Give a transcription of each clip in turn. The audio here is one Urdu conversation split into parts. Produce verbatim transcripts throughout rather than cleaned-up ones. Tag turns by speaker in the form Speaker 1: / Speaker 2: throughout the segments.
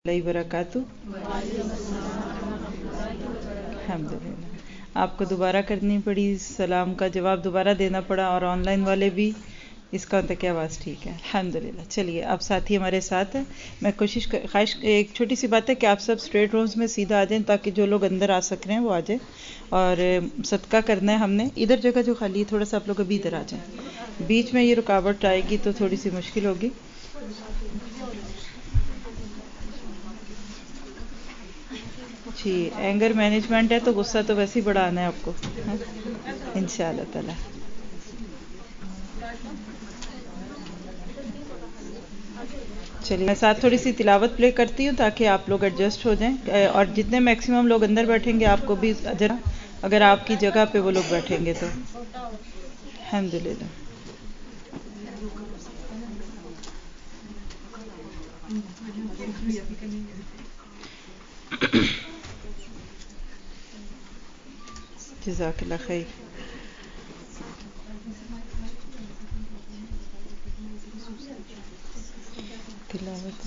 Speaker 1: اللہ وبرکاتہ۔ الحمدللہ آپ کو دوبارہ کرنی پڑی، سلام کا جواب دوبارہ دینا پڑا، اور آن لائن والے بھی اس کا تک آواز ٹھیک ہے الحمدللہ۔ چلیے اب ساتھی ہمارے ساتھ ہیں، میں کوشش خواہش ایک چھوٹی سی بات ہے کہ آپ سب اسٹریٹ روز میں سیدھا آ جائیں تاکہ جو لوگ اندر آ سک رہے ہیں وہ آ جائیں، اور صدقہ کرنا ہے ہم نے۔ ادھر جگہ جو خالی ہے تھوڑا سا آپ لوگ ابھی ادھر آ جائیں، بیچ میں یہ رکاوٹ آئے گی تو تھوڑی سی مشکل ہوگی۔ جی اینگر مینجمنٹ ہے تو غصہ تو ویسے ہی بڑا آنا ہے آپ کو ان شاء اللہ تعالی۔ چلیے میں ساتھ تھوڑی سی تلاوت پلے کرتی ہوں تاکہ آپ لوگ ایڈجسٹ ہو جائیں، اور جتنے میکسیمم لوگ اندر بیٹھیں گے آپ کو بھی اجر اگر آپ کی جگہ پہ وہ لوگ بیٹھیں گے تو الحمدللہ۔ جزاک اللہ خیر۔ تلاوت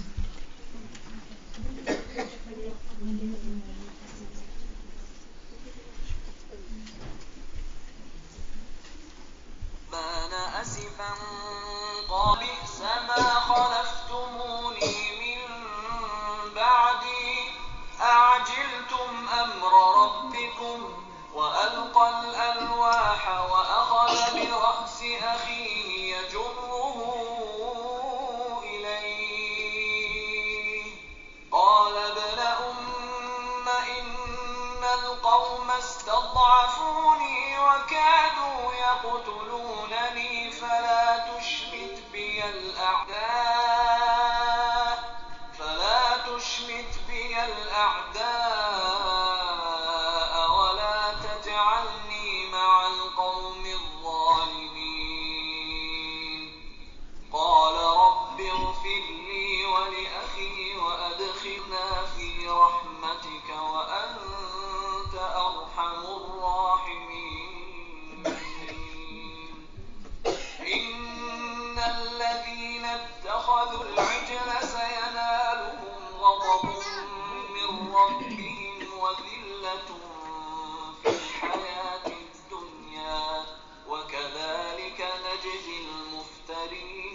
Speaker 2: كان أسفا قال بئس ما خلفتموني من بعدي أعجلتم أمر ربكم وألقى الألواح وأخذ برأس أخيه يجره إليه قال ابن أم إن القوم استضعفوني وكادوا يقتلونني فلا تشمت بي الأعداء فلا تشمت بي الأعداء ولا تجعلني مع القوم الظالمين قال رب اغفر لي ولأخي وأدخلنا في رحمتك وأنت أرحم الراحمين إن الذين اتخذوا العجل سينالهم غضب من ربهم وذلة في الحياة الدنيا وكذلك نجزي المفترين۔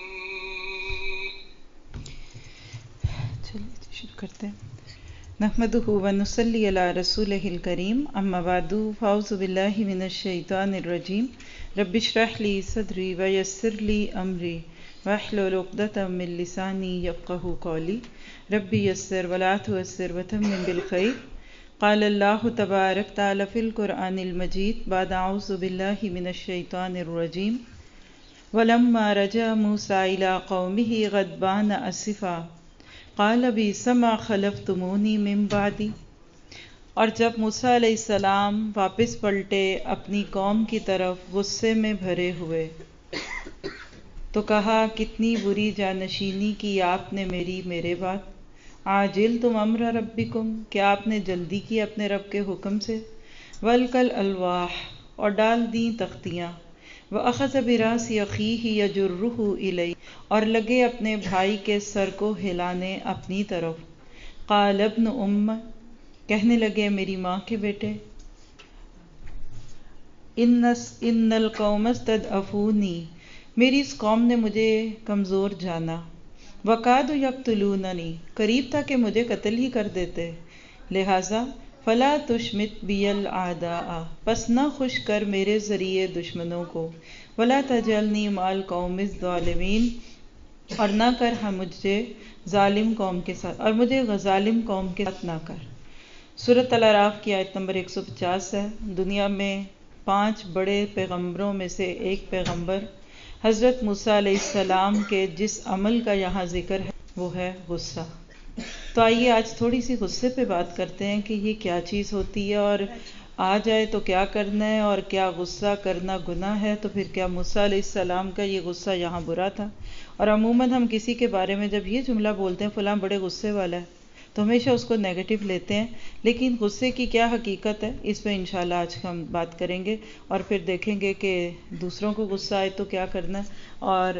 Speaker 1: چلیے شروع کرتے ہیں۔ نحمدہ ونصلی علی رسولہ الکریم، اما بعد فاعوذ باللہ من الشیطان الرجیم، رب اشرح لی صدری ویسر لی امری واحلل عقدۃ من لسانی یفقہوا قولی، رب یسر ولا تعسر وتمم بالخیر۔ قال اللہ تبارک تعالی فی القرآن المجید بعد اعوذ باللہ من الشیطان الرجیم، ولما رجع موسیٰ الی قومہ غضبان اسفا قال بئس ما خلفتمونی من بعدی۔ اور جب موسیٰ علیہ السلام واپس پلٹے اپنی قوم کی طرف غصے میں بھرے ہوئے تو کہا کتنی بری جانشینی کی آپ نے میری میرے بعد، عاجلتم امر ربکم، کیا آپ نے جلدی کی اپنے رب کے حکم سے، والقل الواح، اور ڈال دیں تختیاں، وَأَخَذَ بِرَأْسِ أَخِيهِ يَجُرُّهُ إِلَيْهِ، اور لگے اپنے بھائی کے سر کو ہلانے اپنی طرف، قَالَ ابْنُ أُمَّ، کہنے لگے میری ماں کے بیٹے، اِنَّ الْقَوْمَ اسْتَضْعَفُونِی، میری اس قوم نے مجھے کمزور جانا، وَكَادُوا يَقْتُلُونَنِی، قریب تھا کہ مجھے قتل ہی کر دیتے، لہٰذا فَلَا تُشْمِتْ بِیَ الْأَعْدَاءَ، پس نہ خوش کر میرے ذریعے دشمنوں کو، وَلَا تَجْعَلْنِی مَعَ الْقَوْمِ الظَّالِمِینَ، اور نہ کر ہم مجھے ظالم قوم کے ساتھ، اور مجھے ظالم قوم کے ساتھ نہ کر۔ سورۃ الاعراف کی آیت نمبر ایک سو پچاس ہے۔ دنیا میں پانچ بڑے پیغمبروں میں سے ایک پیغمبر حضرت موسیٰ علیہ السلام کے جس عمل کا یہاں ذکر ہے وہ ہے غصہ۔ تو آئیے آج تھوڑی سی غصے پہ بات کرتے ہیں کہ یہ کیا چیز ہوتی ہے، اور آ جائے تو کیا کرنا ہے، اور کیا غصہ کرنا گناہ ہے، تو پھر کیا موسیٰ علیہ السلام کا یہ غصہ یہاں برا تھا۔ اور عموماً ہم کسی کے بارے میں جب یہ جملہ بولتے ہیں فلاں بڑے غصے والا ہے تو ہمیشہ اس کو نیگیٹو لیتے ہیں، لیکن غصے کی کیا حقیقت ہے اس پہ انشاءاللہ آج ہم بات کریں گے، اور پھر دیکھیں گے کہ دوسروں کو غصہ آئے تو کیا کرنا ہے، اور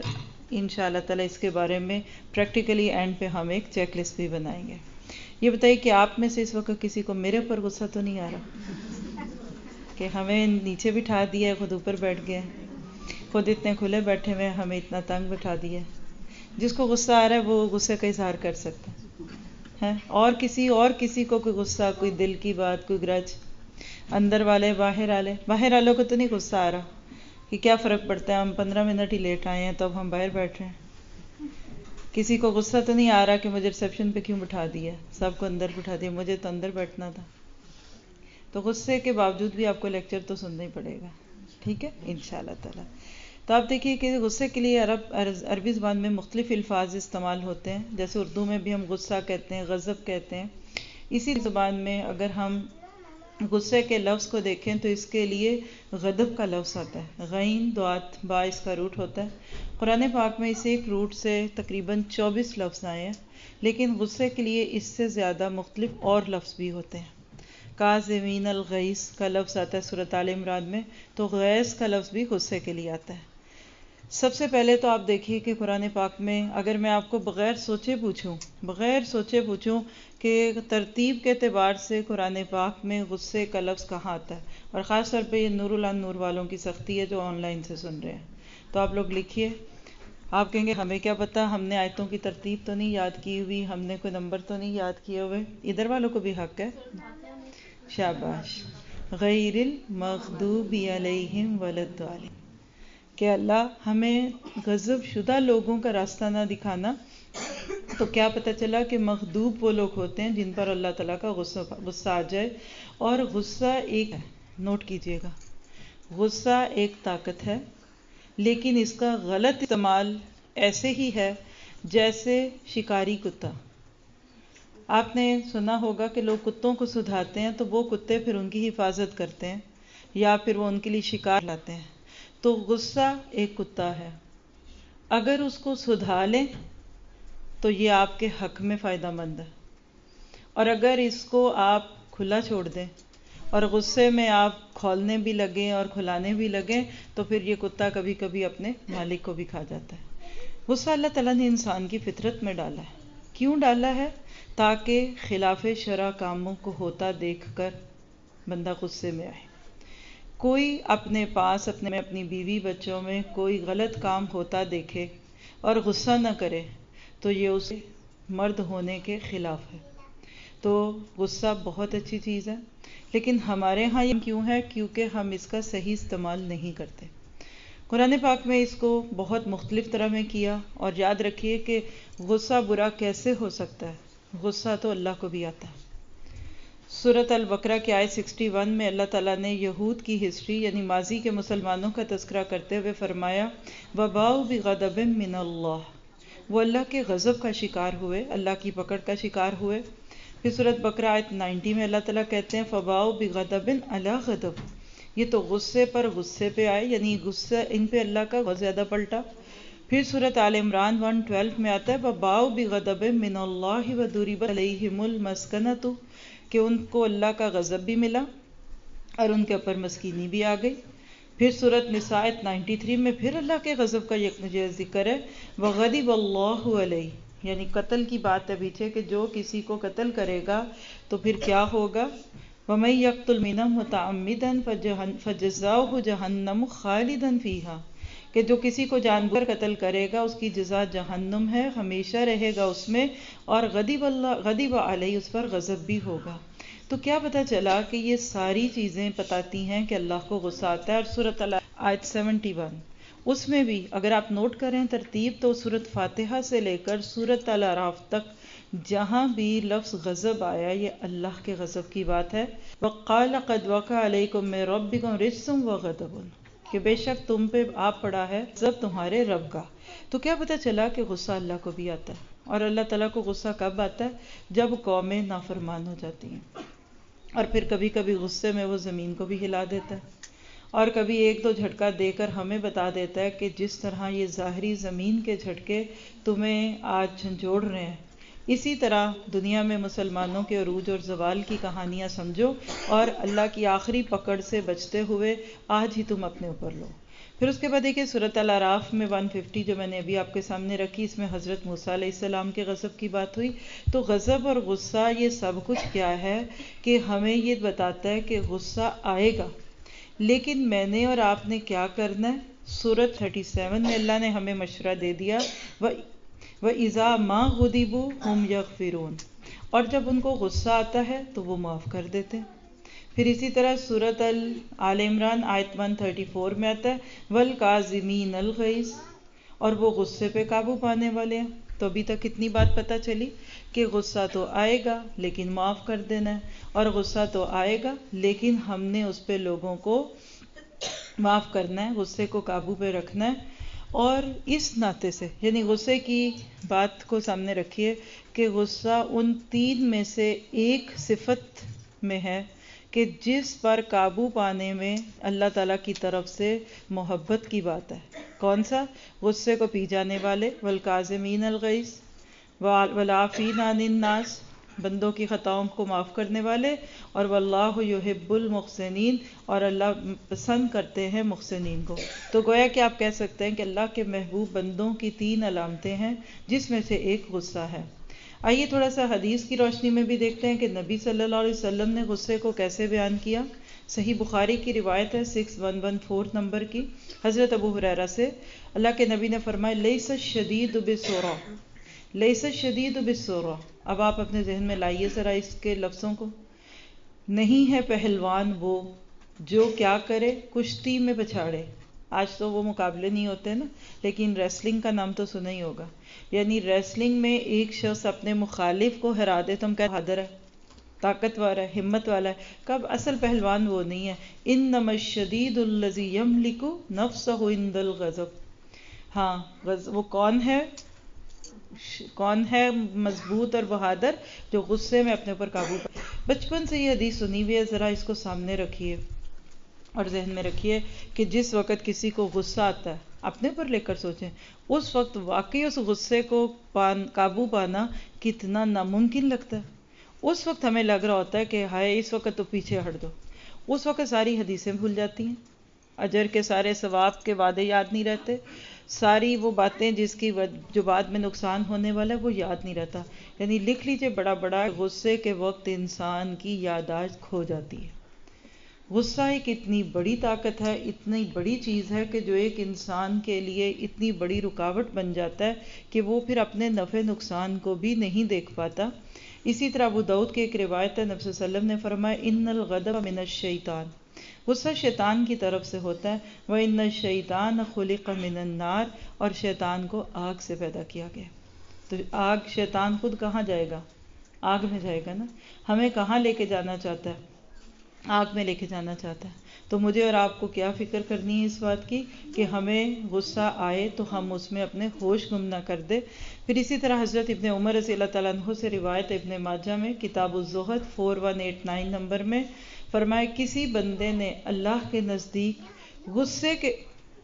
Speaker 1: انشاءاللہ تعالی اس کے بارے میں پریکٹیکلی اینڈ پہ ہم ایک چیک لسٹ بھی بنائیں گے. یہ بتائیے کہ آپ میں سے اس وقت کسی کو میرے اوپر غصہ تو نہیں آ رہا کہ ہمیں نیچے بٹھا دیا ہے، خود اوپر بیٹھ گئے، خود اتنے کھلے بیٹھے ہوئے، ہمیں اتنا تنگ بٹھا دیا. جس کو غصہ آ رہا ہے وہ غصے کا اظہار کر سکتا ہے، اور کسی اور کسی کو کوئی غصہ، کوئی دل کی بات، کوئی گرج، اندر والے باہر والے باہر والوں کو تو نہیں غصہ آ رہا کہ کیا فرق پڑتا ہے، ہم پندرہ منٹ ہی لیٹ آئے ہیں تو اب ہم باہر بیٹھ رہے ہیں. کسی کو غصہ تو نہیں آ رہا کہ مجھے ریسیپشن پہ کیوں بٹھا دیا، سب کو اندر بٹھا دیا، مجھے تو اندر بیٹھنا تھا. تو غصے کے باوجود بھی آپ کو لیکچر تو سننا ہی پڑے گا، ٹھیک ہے انشاءاللہ تعالی. تو آپ دیکھیے کہ غصے کے لیے عرب عربی زبان میں مختلف الفاظ استعمال ہوتے ہیں. جیسے اردو میں بھی ہم غصہ کہتے ہیں، غضب کہتے ہیں. اسی زبان میں اگر ہم غصے کے لفظ کو دیکھیں تو اس کے لیے غضب کا لفظ آتا ہے. غین دوات با اس کا روٹ ہوتا ہے. قرآن پاک میں اس ایک روٹ سے تقریباً چوبیس لفظ آئے ہیں، لیکن غصے کے لیے اس سے زیادہ مختلف اور لفظ بھی ہوتے ہیں. کاظمین الغیظ کا لفظ آتا ہے سورۃ آل عمران میں، تو غیظ کا لفظ بھی غصے کے لیے آتا ہے. سب سے پہلے تو آپ دیکھیے کہ قرآن پاک میں اگر میں آپ کو بغیر سوچے پوچھوں بغیر سوچے پوچھوں کہ ترتیب کے اعتبار سے قرآن پاک میں غصے کا لفظ کہاں آتا ہے، اور خاص طور پہ یہ نور الان نور والوں کی سختی ہے جو آن لائن سے سن رہے ہیں، تو آپ لوگ لکھیے. آپ کہیں گے ہمیں کیا پتہ، ہم نے آیتوں کی ترتیب تو نہیں یاد کی ہوئی، ہم نے کوئی نمبر تو نہیں یاد کیے ہوئے. ادھر والوں کو بھی حق ہے. شاباش. غیر المغضوب علیہم ولا الضالین، کہ اللہ ہمیں غضب شدہ لوگوں کا راستہ نہ دکھانا. تو کیا پتہ چلا کہ مغضوب وہ لوگ ہوتے ہیں جن پر اللہ تعالیٰ کا غصہ غصہ آ جائے. اور غصہ ایک ہے، نوٹ کیجئے گا، غصہ ایک طاقت ہے، لیکن اس کا غلط استعمال ایسے ہی ہے جیسے شکاری کتا. آپ نے سنا ہوگا کہ لوگ کتوں کو سدھاتے ہیں تو وہ کتے پھر ان کی حفاظت کرتے ہیں یا پھر وہ ان کے لیے شکار لاتے ہیں. تو غصہ ایک کتا ہے، اگر اس کو سدھا لیں تو یہ آپ کے حق میں فائدہ مند ہے، اور اگر اس کو آپ کھلا چھوڑ دیں اور غصے میں آپ کھولنے بھی لگیں اور کھلانے بھی لگیں تو پھر یہ کتا کبھی کبھی اپنے مالک کو بھی کھا جاتا ہے. غصہ اللہ تعالیٰ نے انسان کی فطرت میں ڈالا ہے. کیوں ڈالا ہے؟ تاکہ خلاف شرع کاموں کو ہوتا دیکھ کر بندہ غصے میں آئے. کوئی اپنے پاس اپنے میں اپنی بیوی بچوں میں کوئی غلط کام ہوتا دیکھے اور غصہ نہ کرے تو یہ اسے مرد ہونے کے خلاف ہے. تو غصہ بہت اچھی چیز ہے، لیکن ہمارے ہاں یہ کیوں ہے؟ کیونکہ ہم اس کا صحیح استعمال نہیں کرتے. قرآن پاک میں اس کو بہت مختلف طرح میں کیا. اور یاد رکھیے کہ غصہ برا کیسے ہو سکتا ہے، غصہ تو اللہ کو بھی آتا ہے. سورۃ البقرہ کی آیت اکسٹھ میں اللہ تعالیٰ نے یہود کی ہسٹری یعنی ماضی کے مسلمانوں کا تذکرہ کرتے ہوئے فرمایا وَبَاءُوا بِغَضَبٍ مِّنَ اللَّهِ، وہ اللہ کے غضب کا شکار ہوئے، اللہ کی پکڑ کا شکار ہوئے. پھر سورۃ بقرہ آیت ننانوے میں اللہ تعالیٰ کہتے ہیں فَبَاءُوا بِغَضَبٍ عَلَىٰ غَضَبٍ، یہ تو غصے پر غصے پہ آئے، یعنی غصہ ان پہ اللہ کا بہت زیادہ پلٹا. پھر سورۃ آل عمران ایک سو بارہ میں آتا ہے وَبَاءُوا بِغَضَبٍ مِّنَ اللَّهِ وَضُرِبَتْ عَلَيْهِمُ الْمَسْكَنَةُ، کہ ان کو اللہ کا غضب بھی ملا اور ان کے اوپر مسکینی بھی آ گئی. پھر سورۃ نساء ننانوے میں پھر اللہ کے غضب کا یک ذکر ہے وَغَضِبَ اللَّهُ عَلَيْهِ، یعنی قتل کی بات ہے پیچھے کہ جو کسی کو قتل کرے گا تو پھر کیا ہوگا. وَمَن يَقْتُلْ مِنْهُم مُتَعَمِّدًا فَجَزَاؤُهُ جَهَنَّمُ خَالِدًا فِيهَا، کہ جو کسی کو جان بوجھ کر قتل کرے گا اس کی جزا جہنم ہے، ہمیشہ رہے گا اس میں، اور غضب اللہ غضب علیہ، اس پر غضب بھی ہوگا. تو کیا پتہ چلا کہ یہ ساری چیزیں بتاتی ہیں کہ اللہ کو غصہ آتا ہے. اور سورۃ آیت اکہتر اس میں بھی اگر آپ نوٹ کریں ترتیب تو سورۃ فاتحہ سے لے کر سورۃ الاعراف تک جہاں بھی لفظ غضب آیا یہ اللہ کے غضب کی بات ہے. وَقَالَ قَدْ وَقَعَ عَلَيْكُم مِّن رَّبِّكُمْ رِجْسٌ وَغَضَبٌ، کہ بے شک تم پہ آ پڑا ہے غضب تمہارے رب کا. تو کیا پتہ چلا کہ غصہ اللہ کو بھی آتا ہے. اور اللہ تعالیٰ کو غصہ کب آتا ہے؟ جب قومیں نافرمان ہو جاتی ہیں، اور پھر کبھی کبھی غصے میں وہ زمین کو بھی ہلا دیتا ہے، اور کبھی ایک دو جھٹکا دے کر ہمیں بتا دیتا ہے کہ جس طرح یہ ظاہری زمین کے جھٹکے تمہیں آج جھنجھوڑ رہے ہیں، اسی طرح دنیا میں مسلمانوں کے عروج اور زوال کی کہانیاں سمجھو اور اللہ کی آخری پکڑ سے بچتے ہوئے آج ہی تم اپنے اوپر لو. پھر اس کے بعد دیکھیے سورۃ الاعراف میں ایک سو پچاس جو میں نے ابھی آپ کے سامنے رکھی، اس میں حضرت موسیٰ علیہ السلام کے غضب کی بات ہوئی. تو غضب اور غصہ یہ سب کچھ کیا ہے کہ ہمیں یہ بتاتا ہے کہ غصہ آئے گا، لیکن میں نے اور آپ نے کیا کرنا ہے. سورۃ سینتیس میں اللہ نے ہمیں مشورہ دے دیا، وَإِذَا مَا غُضِبُوا هُمْ يَغْفِرُونَ، اور جب ان کو غصہ آتا ہے تو وہ معاف کر دیتے ہیں. پھر اسی طرح سورۃ آل عمران آیت ایک سو چوتیس میں آتا ہے وَالْكَاظِمِينَ الْغَيْظَ، اور وہ غصے پہ قابو پانے والے ہیں. تو ابھی تک کتنی بات پتہ چلی کہ غصہ تو آئے گا لیکن معاف کر دینا ہے، اور غصہ تو آئے گا لیکن ہم نے اس پہ لوگوں کو معاف کرنا ہے، غصے کو قابو پہ رکھنا ہے. اور اس ناطے سے یعنی غصے کی بات کو سامنے رکھیے کہ غصہ ان تین میں سے ایک صفت میں ہے کہ جس پر قابو پانے میں اللہ تعالیٰ کی طرف سے محبت کی بات ہے. کون سا؟ غصے کو پی جانے والے، والکاظمین الغیظ والعافین عن الناس، بندوں کی خطاؤں کو معاف کرنے والے، اور واللہ یحب المحسنین، اور اللہ پسند کرتے ہیں محسنین کو. تو گویا کہ آپ کہہ سکتے ہیں کہ اللہ کے محبوب بندوں کی تین علامتیں ہیں جس میں سے ایک غصہ ہے. آئیے تھوڑا سا حدیث کی روشنی میں بھی دیکھتے ہیں کہ نبی صلی اللہ علیہ وسلم نے غصے کو کیسے بیان کیا. صحیح بخاری کی روایت ہے سکس ون ون فور نمبر کی، حضرت ابو ہریرہ سے. اللہ کے نبی نے فرمایا لیس الشدید بالسرعہ، لیس الشدید بالسرعہ. اب آپ اپنے ذہن میں لائیے ذرا اس کے لفظوں کو. نہیں ہے پہلوان وہ جو کیا کرے، کشتی میں پچھاڑے. آج تو وہ مقابلے نہیں ہوتے نا، لیکن ریسلنگ کا نام تو سنا ہی ہوگا. یعنی ریسلنگ میں ایک شخص اپنے مخالف کو ہرا دے تو ہم کہتے ہیں بہادر ہے، طاقتور ہے، ہمت والا ہے. کب؟ اصل پہلوان وہ نہیں ہے. انما الشدید الذی یملک نفسہ عند الغضب. ہاں وہ کون ہے؟ کون ہے مضبوط اور بہادر؟ جو غصے میں اپنے اوپر قابو پائے. بچپن سے یہ حدیث سنی ہوئی ہے، ذرا اس کو سامنے رکھیے اور ذہن میں رکھیے کہ جس وقت کسی کو غصہ آتا ہے، اپنے پر لے کر سوچیں، اس وقت واقعی اس غصے کو پان قابو پانا کتنا ناممکن لگتا ہے. اس وقت ہمیں لگ رہا ہوتا ہے کہ ہائے اس وقت تو پیچھے ہٹ دو. اس وقت ساری حدیثیں بھول جاتی ہیں، اجر کے سارے ثواب کے وعدے یاد نہیں رہتے، ساری وہ باتیں جس کی جو بعد میں نقصان ہونے والا ہے وہ یاد نہیں رہتا. یعنی لکھ لیجئے بڑا بڑا، غصے کے وقت انسان کی یادداشت کھو جاتی ہے. غصہ ایک اتنی بڑی طاقت ہے، اتنی بڑی چیز ہے کہ جو ایک انسان کے لیے اتنی بڑی رکاوٹ بن جاتا ہے کہ وہ پھر اپنے نفع نقصان کو بھی نہیں دیکھ پاتا. اسی طرح ابو داؤد کی ایک روایت ہے، نبی صلی اللہ علیہ وسلم نے فرمایا ان الغضب من الشیطان، غصہ شیطان کی طرف سے ہوتا ہے. وَإِنَّ الشَّيْطَانَ خُلِقَ مِنَ النَّارِ، اور شیطان کو آگ سے پیدا کیا گیا. تو آگ، شیطان خود کہاں جائے گا؟ آگ میں جائے گا نا. ہمیں کہاں لے کے جانا چاہتا ہے؟ آگ میں لے کے جانا چاہتا ہے. تو مجھے اور آپ کو کیا فکر کرنی ہے اس بات کی کہ ہمیں غصہ آئے تو ہم اس میں اپنے ہوش گم نہ کر دے. پھر اسی طرح حضرت ابن عمر رضی اللہ تعالیٰ عنہ سے روایت ابن ماجہ میں کتاب الزہد فور ون ایٹ نائن نمبر میں فرمایا کسی بندے نے اللہ کے نزدیک غصے کے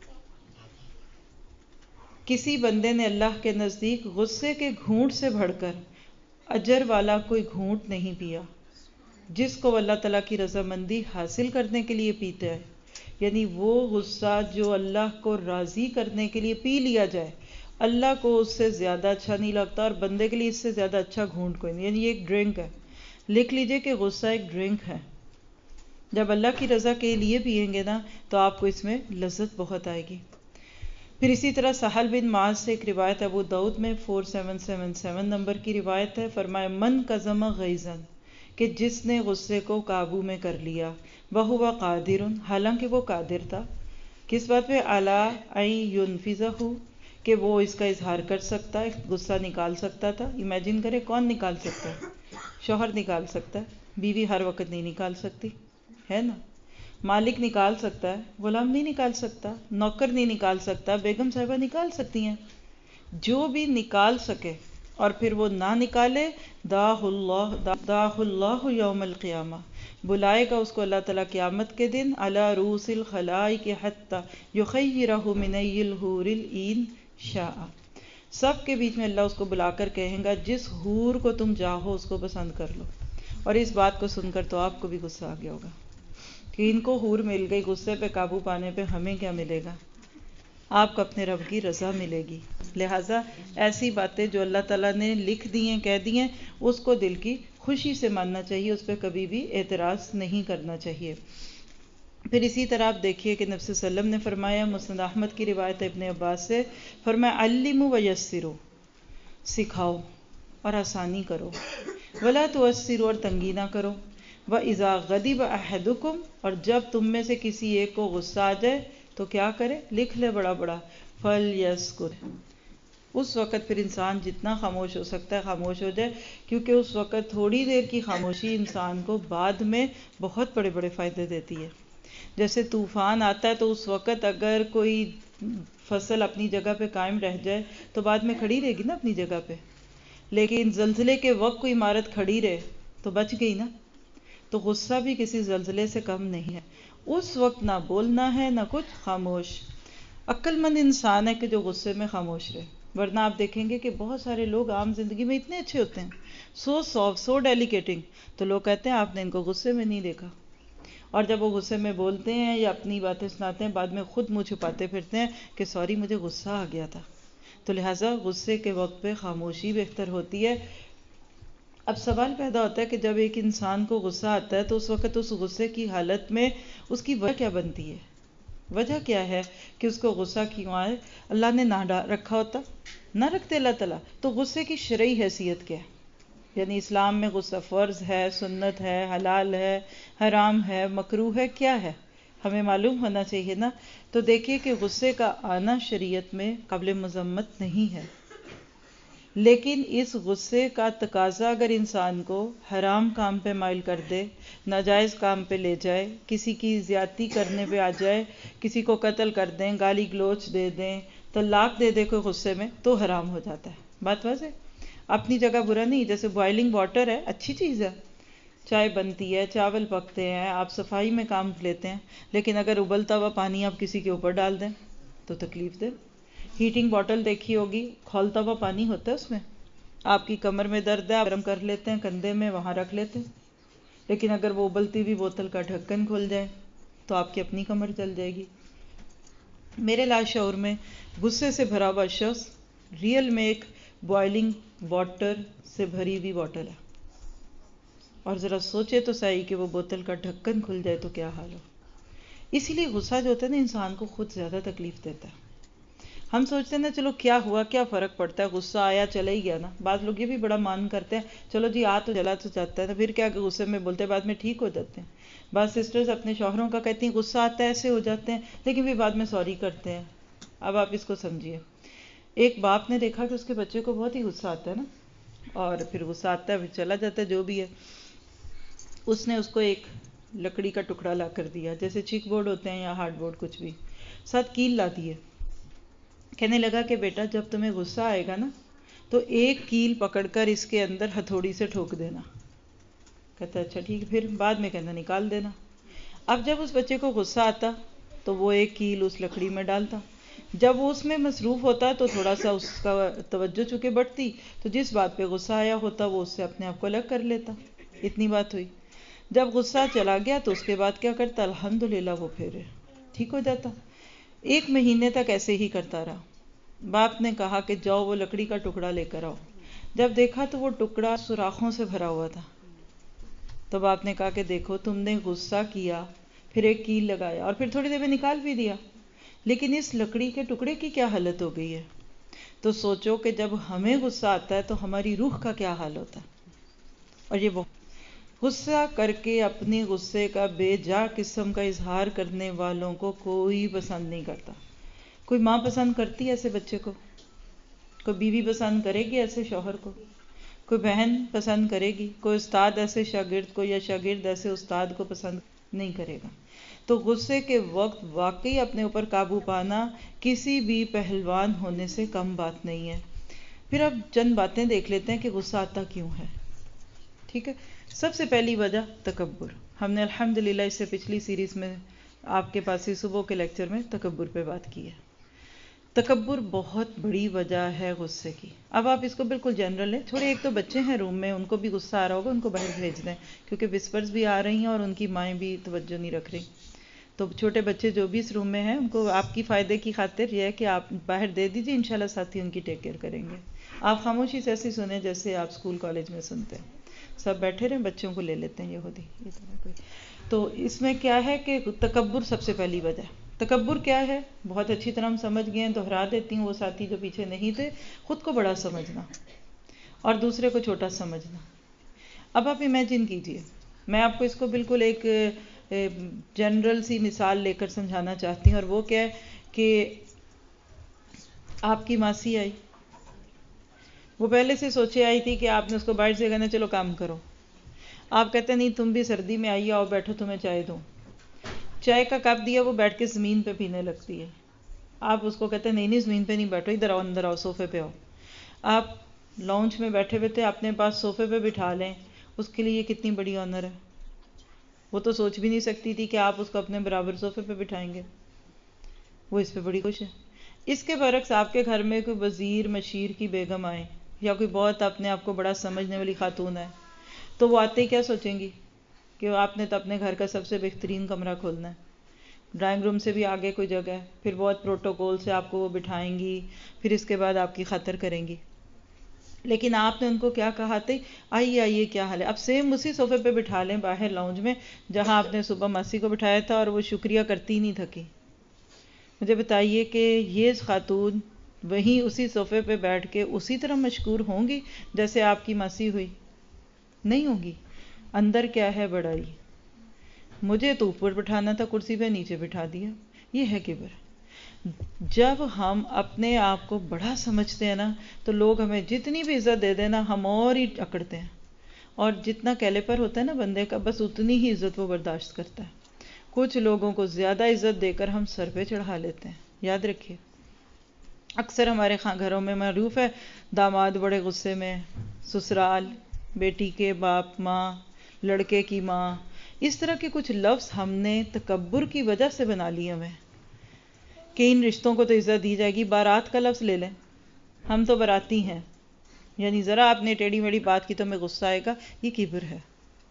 Speaker 1: کسی بندے نے اللہ کے نزدیک غصے کے گھونٹ سے بڑھ کر اجر والا کوئی گھونٹ نہیں پیا جس کو اللہ تعالیٰ کی رضامندی حاصل کرنے کے لیے پیتا ہے. یعنی وہ غصہ جو اللہ کو راضی کرنے کے لیے پی لیا جائے، اللہ کو اس سے زیادہ اچھا نہیں لگتا، اور بندے کے لیے اس سے زیادہ اچھا گھونٹ کوئی نہیں. یعنی یہ ایک ڈرنک ہے. لکھ لیجئے کہ غصہ ایک ڈرنک ہے. جب اللہ کی رضا کے لیے پئیں گے نا تو آپ کو اس میں لذت بہت آئے گی. پھر اسی طرح سہل بن معاذ سے ایک روایت ابو داؤد میں فور سیون سیون سیون نمبر کی روایت ہے. فرمایا من کظم غیظا، کہ جس نے غصے کو قابو میں کر لیا، وہو قادر، حالانکہ وہ قادر تھا کس بات پہ؟ علی ان ینفذہ، کہ وہ اس کا اظہار کر سکتا ہے، غصہ نکال سکتا تھا. امیجن کرے کون نکال سکتا ہے؟ شوہر نکال سکتا ہے، بیوی ہر وقت نہیں نکال سکتی ہے نا. مالک نکال سکتا ہے، غلام نہیں نکال سکتا، نوکر نہیں نکال سکتا، بیگم صاحبہ نکال سکتی ہیں. جو بھی نکال سکے اور پھر وہ نہ نکالے، داہ اللہ داہ اللہ یوم القیامہ، بلائے گا اس کو اللہ تعالیٰ قیامت کے دن، علی رؤوس الخلائق حتی یخیرہ من ای الحور العین شاء، سب کے بیچ میں اللہ اس کو بلا کر کہیں گا جس حور کو تم چاہو اس کو پسند کر لو. اور اس بات کو سن کر تو آپ کو بھی غصہ آ گیا ہوگا کہ ان کو حور مل گئی، غصے پہ قابو پانے پہ ہمیں کیا ملے گا. آپ کو اپنے رب کی رضا ملے گی. لہٰذا ایسی باتیں جو اللہ تعالیٰ نے لکھ دی ہیں، کہہ دی ہیں، اس کو دل کی خوشی سے ماننا چاہیے، اس پہ کبھی بھی اعتراض نہیں کرنا چاہیے. پھر اسی طرح آپ دیکھیے کہ نبی صلی اللہ علیہ وسلم نے فرمایا، مسند احمد کی روایت ابن عباس سے، فرمایا علموا ویسروا، سکھاؤ اور آسانی کرو، ولا تعسروا، اور تنگی نہ کرو، وَإِذَا غَضِبَ أَحَدُكُمْ، اور جب تم میں سے کسی ایک کو غصہ آ جائے تو کیا کرے، لکھ لے بڑا بڑا، فَلْيَسْكُتْ، اس وقت پھر انسان جتنا خاموش ہو سکتا ہے خاموش ہو جائے، کیونکہ اس وقت تھوڑی دیر کی خاموشی انسان کو بعد میں بہت بڑے بڑے فائدے دیتی ہے. جیسے طوفان آتا ہے تو اس وقت اگر کوئی فصل اپنی جگہ پہ قائم رہ جائے تو بعد میں کھڑی رہے گی نا اپنی جگہ پہ، لیکن زلزلے کے وقت کوئی عمارت کھڑی رہے تو بچ گئی نا. تو غصہ بھی کسی زلزلے سے کم نہیں ہے. اس وقت نہ بولنا ہے نہ کچھ، خاموش. عقل مند انسان ہے کہ جو غصے میں خاموش رہے، ورنہ آپ دیکھیں گے کہ بہت سارے لوگ عام زندگی میں اتنے اچھے ہوتے ہیں، سو سافٹ، سو ڈیلیکیٹنگ، تو لوگ کہتے ہیں آپ نے ان کو غصے میں نہیں دیکھا. اور جب وہ غصے میں بولتے ہیں یا اپنی باتیں سناتے ہیں، بعد میں خود منہ چھپاتے پھرتے ہیں کہ سوری مجھے غصہ آ گیا تھا. تو لہٰذا غصے کے وقت پہ خاموشی بہتر ہوتی ہے. اب سوال پیدا ہوتا ہے کہ جب ایک انسان کو غصہ آتا ہے تو اس وقت اس غصے کی حالت میں اس کی وجہ کیا بنتی ہے؟ وجہ کیا ہے کہ اس کو غصہ کیوں آئے؟ اللہ نے نہ رکھا ہوتا، نہ رکھتے اللہ تعالیٰ، تو غصے کی شرعی حیثیت کیا ہے؟ یعنی اسلام میں غصہ فرض ہے، سنت ہے، حلال ہے، حرام ہے، مکروہ ہے، کیا ہے؟ ہمیں معلوم ہونا چاہیے نا. تو دیکھیے کہ غصے کا آنا شریعت میں قابل مذمت نہیں ہے، لیکن اس غصے کا تقاضا اگر انسان کو حرام کام پہ مائل کر دے، ناجائز کام پہ لے جائے، کسی کی زیادتی کرنے پہ آ جائے، کسی کو قتل کر دیں، گالی گلوچ دے دیں، طلاق دے دے کوئی غصے میں، تو حرام ہو جاتا ہے. بات واضح؟ اپنی جگہ برا نہیں. جیسے بوائلنگ واٹر ہے، اچھی چیز ہے، چائے بنتی ہے، چاول پکتے ہیں، آپ صفائی میں کام لیتے ہیں، لیکن اگر ابلتا ہوا پانی آپ کسی کے اوپر ڈال دیں تو تکلیف دے. ہیٹنگ بوٹل دیکھی ہوگی، کھولتا ہوا پانی ہوتا ہے اس میں، آپ کی کمر میں درد ہے، آپ گرم کر لیتے ہیں، کندھے میں وہاں رکھ لیتے ہیں، لیکن اگر وہ ابلتی ہوئی بوتل کا ڈھکن کھل جائے تو آپ کی اپنی کمر چل جائے گی. میرے لاشعور میں غصے سے بھرا ہوا شخص ریئل میں ایک بوائلنگ واٹر سے بھری ہوئی بوٹل ہے، اور ذرا سوچے تو صحیح کہ وہ بوتل کا ڈھکن کھل جائے تو کیا حال ہو. اسی لیے غصہ جو ہوتا ہے نا انسان کو خود زیادہ تکلیف دیتا ہے. ہم سوچتے ہیں نا چلو کیا ہوا، کیا فرق پڑتا ہے، غصہ آیا چلا ہی گیا نا. بعض لوگ یہ بھی بڑا مان کرتے ہیں، چلو جی آ تو چلا تو جاتا ہے نا، پھر کیا کہ غصے میں بولتے ہیں بعد میں ٹھیک ہو جاتے ہیں. بعض سسٹرز اپنے شوہروں کا کہتی ہیں غصہ آتا ہے ایسے ہو جاتے ہیں، لیکن پھر بعد میں سوری کرتے ہیں. اب آپ اس کو سمجھیے، ایک باپ نے دیکھا کہ اس کے بچے کو بہت ہی غصہ آتا ہے نا، اور پھر غصہ آتا ہے پھر چلا جاتا ہے جو بھی ہے. اس نے اس کو ایک لکڑی کا ٹکڑا لا کر دیا، جیسے چیک بورڈ ہوتے ہیں یا ہارڈ بورڈ کچھ بھی، ساتھ کیل لا دی ہے. کہنے لگا کہ بیٹا جب تمہیں غصہ آئے گا نا تو ایک کیل پکڑ کر اس کے اندر ہتھوڑی سے ٹھوک دینا. کہتا اچھا ٹھیک، پھر بعد میں کہنا نکال دینا. اب جب اس بچے کو غصہ آتا تو وہ ایک کیل اس لکڑی میں ڈالتا، جب وہ اس میں مصروف ہوتا تو تھوڑا سا اس کا توجہ چکے بڑھتی، تو جس بات پہ غصہ آیا ہوتا وہ اس سے اپنے آپ کو الگ کر لیتا. اتنی بات ہوئی. جب غصہ چلا گیا تو اس کے بعد کیا کرتا، الحمدللہ وہ پھر ٹھیک ہو جاتا. ایک مہینے تک ایسے ہی کرتا رہا. باپ نے کہا کہ جاؤ وہ لکڑی کا ٹکڑا لے کر آؤ. جب دیکھا تو وہ ٹکڑا سوراخوں سے بھرا ہوا تھا. تو باپ نے کہا کہ دیکھو تم نے غصہ کیا، پھر ایک کیل لگایا اور پھر تھوڑی دیر میں نکال بھی دیا، لیکن اس لکڑی کے ٹکڑے کی کیا حالت ہو گئی ہے. تو سوچو کہ جب ہمیں غصہ آتا ہے تو ہماری روح کا کیا حال ہوتا ہے. اور یہ وہ غصہ کر کے اپنے غصے کا بے جا قسم کا اظہار کرنے والوں کو کوئی پسند نہیں کرتا. کوئی ماں پسند کرتی ہے ایسے بچے کو؟ کوئی بیوی پسند کرے گی ایسے شوہر کو؟ کوئی بہن پسند کرے گی؟ کوئی استاد ایسے شاگرد کو یا شاگرد ایسے استاد کو پسند نہیں کرے گا. تو غصے کے وقت واقعی اپنے اوپر قابو پانا کسی بھی پہلوان ہونے سے کم بات نہیں ہے. پھر اب چند باتیں دیکھ لیتے ہیں کہ غصہ آتا کیوں ہے. ٹھیک ہے، سب سے پہلی وجہ تکبر. ہم نے الحمدللہ اس سے پچھلی سیریز میں آپ کے پاس ہی صبح کے لیکچر میں تکبر پہ بات کی ہے. تکبر بہت بڑی وجہ ہے غصے کی. اب آپ اس کو بالکل جنرل ہے، تھوڑے ایک تو بچے ہیں روم میں، ان کو بھی غصہ آ رہا ہوگا، ان کو باہر بھیج دیں کیونکہ وسپرز بھی آ رہی ہیں اور ان کی مائیں بھی توجہ نہیں رکھ رہی. تو چھوٹے بچے جو بھی اس روم میں ہیں ان کو آپ کی فائدے کی خاطر یہ ہے کہ آپ باہر دے دیجیے، انشاءاللہ ساتھی ان کی ٹیک کیئر کریں گے. آپ خاموشی سے ایسے سنیں جیسے آپ اسکول کالج میں سنتے ہیں. سب بیٹھے رہیں، بچوں کو لے لیتے ہیں یہودی. تو اس میں کیا ہے کہ تکبر سب سے پہلی وجہ. تکبر کیا ہے؟ بہت اچھی طرح ہم سمجھ گئے ہیں، دہرا دیتی ہوں وہ ساتھی جو پیچھے نہیں تھے. خود کو بڑا سمجھنا اور دوسرے کو چھوٹا سمجھنا. اب آپ امیجن کیجئے، میں آپ کو اس کو بالکل ایک جنرل سی مثال لے کر سمجھانا چاہتی ہوں، اور وہ کیا ہے کہ آپ کی ماسی آئی، وہ پہلے سے سوچے آئی تھی کہ آپ نے اس کو باہر سے کہنا چلو کام کرو. آپ کہتے ہیں نہیں تم بھی سردی میں آئی آؤ بیٹھو تمہیں چائے دوں. چائے کا کپ دیا، وہ بیٹھ کے زمین پہ پینے لگتی ہے. آپ اس کو کہتے ہیں نہیں نہیں زمین پہ نہیں بیٹھو، ادھر آؤ اندر آؤ صوفے پہ آؤ. آپ لاؤنج میں بیٹھے ہوئے تھے، اپنے پاس صوفے پہ بٹھا لیں، اس کے لیے یہ کتنی بڑی آنر ہے. وہ تو سوچ بھی نہیں سکتی تھی کہ آپ اس کو اپنے برابر صوفے پہ بٹھائیں گے. وہ اس پہ بڑی خوش ہے. اس کے برعکس آپ کے گھر میں کوئی وزیر مشیر کی بیگم آئے یا کوئی بہت اپنے آپ کو بڑا سمجھنے والی خاتون ہے، تو وہ آتے ہی کیا سوچیں گی کہ آپ نے تو اپنے گھر کا سب سے بہترین کمرہ کھولنا ہے، ڈرائنگ روم سے بھی آگے کوئی جگہ ہے، پھر بہت پروٹوکول سے آپ کو وہ بٹھائیں گی، پھر اس کے بعد آپ کی خاطر کریں گی. لیکن آپ نے ان کو کیا کہا تھے؟ آئیے آئیے کیا حال ہے. اب سیم اسی صوفے پہ بٹھا لیں باہر لاؤنج میں جہاں آپ نے صبح ماسی کو بٹھایا تھا اور وہ شکریہ کرتی نہیں تھکی. مجھے بتائیے کہ یہ خاتون وہیں اسی صوفے پہ بیٹھ کے اسی طرح مشکور ہوں گی جیسے آپ کی ماسی ہوئی؟ نہیں ہوں گی. اندر کیا ہے؟ بڑائی. مجھے تو اوپر بٹھانا تھا کرسی پہ، نیچے بٹھا دیا. یہ ہے کبر. جب ہم اپنے آپ کو بڑا سمجھتے ہیں نا تو لوگ ہمیں جتنی بھی عزت دے دینا ہم اور ہی اکڑتے ہیں، اور جتنا کیلیپر ہوتا ہے نا بندے کا بس اتنی ہی عزت وہ برداشت کرتا ہے. کچھ لوگوں کو زیادہ عزت دے کر ہم سر پہ چڑھا لیتے ہیں. یاد رکھیے اکثر ہمارے گھروں میں معروف ہے داماد بڑے غصے میں، سسرال، بیٹی کے باپ ماں، لڑکے کی ماں، اس طرح کے کچھ لفظ ہم نے تکبر کی وجہ سے بنا لیے ہوئے کہ ان رشتوں کو تو عزت دی جائے گی. بارات کا لفظ لے لیں، ہم تو باراتی ہیں، یعنی ذرا آپ نے ٹیڑھی میڑھی بات کی تو ہمیں غصہ آئے گا. یہ کبر ہے.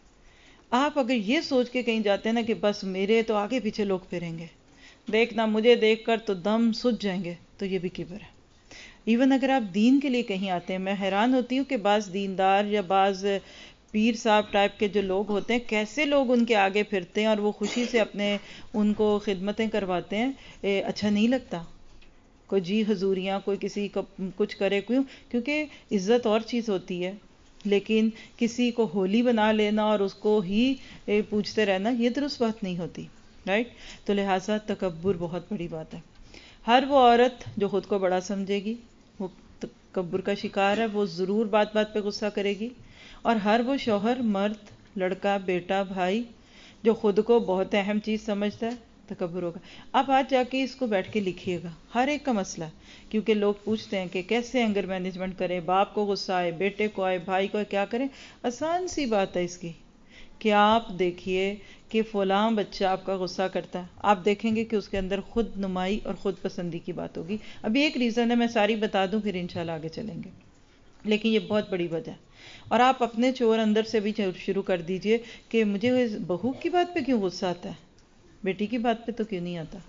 Speaker 1: آپ اگر یہ سوچ کے کہیں جاتے ہیں نا کہ بس میرے تو آگے پیچھے لوگ پھریں گے، دیکھنا مجھے دیکھ کر تو دم سج جائیں گے، تو یہ بھی کبر ہے. ایون اگر آپ دین کے لیے کہیں آتے ہیں، میں حیران ہوتی ہوں کہ بعض دیندار یا بعض پیر صاحب ٹائپ کے جو لوگ ہوتے ہیں کیسے لوگ ان کے آگے پھرتے ہیں اور وہ خوشی سے اپنے ان کو خدمتیں کرواتے ہیں. اے اچھا نہیں لگتا کوئی جی حضوریاں کوئی کسی کو کچھ کرے. کیوں؟ کیونکہ عزت اور چیز ہوتی ہے، لیکن کسی کو ہولی بنا لینا اور اس کو ہی پوچھتے رہنا یہ درست بات نہیں ہوتی. رائٹ؟ تو لہٰذا تکبر بہت بڑی بات ہے. ہر وہ عورت جو خود کو بڑا سمجھے گی وہ تکبر کا شکار ہے، وہ ضرور بات بات پہ غصہ کرے گی. اور ہر وہ شوہر، مرد، لڑکا، بیٹا، بھائی جو خود کو بہت اہم چیز سمجھتا ہے تکبر ہوگا. اب آج جا کے اس کو بیٹھ کے لکھیے گا، ہر ایک کا مسئلہ ہے. کیونکہ لوگ پوچھتے ہیں کہ کیسے اینگر مینجمنٹ کریں، باپ کو غصہ آئے، بیٹے کو آئے، بھائی کو آئے، کیا کریں؟ آسان سی بات ہے اس کی کہ آپ دیکھیے کہ فلاں بچہ آپ کا غصہ کرتا ہے، آپ دیکھیں گے کہ اس کے اندر خود نمائی اور خود پسندی کی بات ہوگی. ابھی ایک ریزن ہے، میں ساری بتا دوں پھر انشاءاللہ آگے چلیں گے، لیکن یہ بہت بڑی وجہ ہے. اور آپ اپنے چور اندر سے بھی شروع کر دیجئے کہ مجھے بہو کی بات پہ کیوں غصہ آتا ہے، بیٹی کی بات پہ تو کیوں نہیں آتا.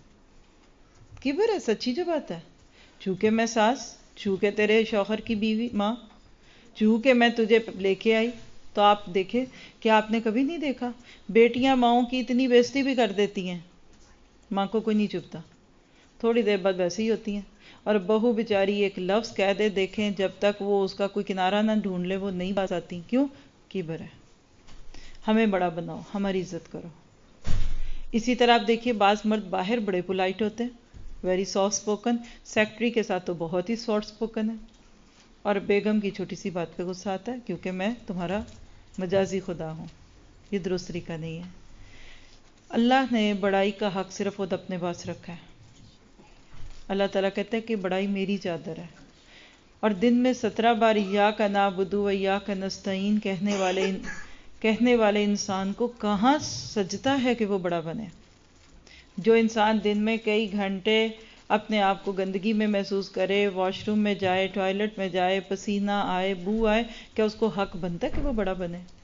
Speaker 1: کبر ہے، سچی جو بات ہے. چونکہ میں ساس، چونکہ تیرے شوہر کی بیوی ماں، چونکہ میں تجھے لے کے آئی. تو آپ دیکھیں کہ آپ نے کبھی نہیں دیکھا بیٹیاں ماؤں کی اتنی بےزتی بھی کر دیتی ہیں، ماں کو کوئی نہیں چبھتا، تھوڑی دیر بعد ویسے ہی ہوتی ہیں. اور بہو بیچاری ایک لفظ کہہ دے، دیکھیں جب تک وہ اس کا کوئی کنارہ نہ ڈھونڈ لے وہ نہیں بات آتی. کیوں؟ کبر ہے. ہمیں بڑا بناؤ، ہماری عزت کرو. اسی طرح آپ دیکھیے بعض مرد باہر بڑے پولائٹ ہوتے ہیں، ویری سافٹ سپوکن، سیکٹری کے ساتھ تو بہت ہی سافٹ سپوکن ہے، اور بیگم کی چھوٹی سی بات پہ غصہ آتا ہے کیونکہ میں تمہارا مجازی خدا ہوں. یہ درست طریقہ نہیں ہے. اللہ نے بڑائی کا حق صرف خود اپنے پاس رکھا ہے. اللہ تعالیٰ کہتے ہیں کہ بڑائی میری چادر ہے، اور دن میں سترہ بار ایاک نعبد و ایاک نستعین کہنے والے کہنے والے انسان کو کہاں سجتا ہے کہ وہ بڑا بنے. جو انسان دن میں کئی گھنٹے اپنے آپ کو گندگی میں محسوس کرے، واش روم میں جائے، ٹوائلٹ میں جائے، پسینہ آئے، بو آئے، کیا اس کو حق بنتا ہے کہ وہ بڑا بنے؟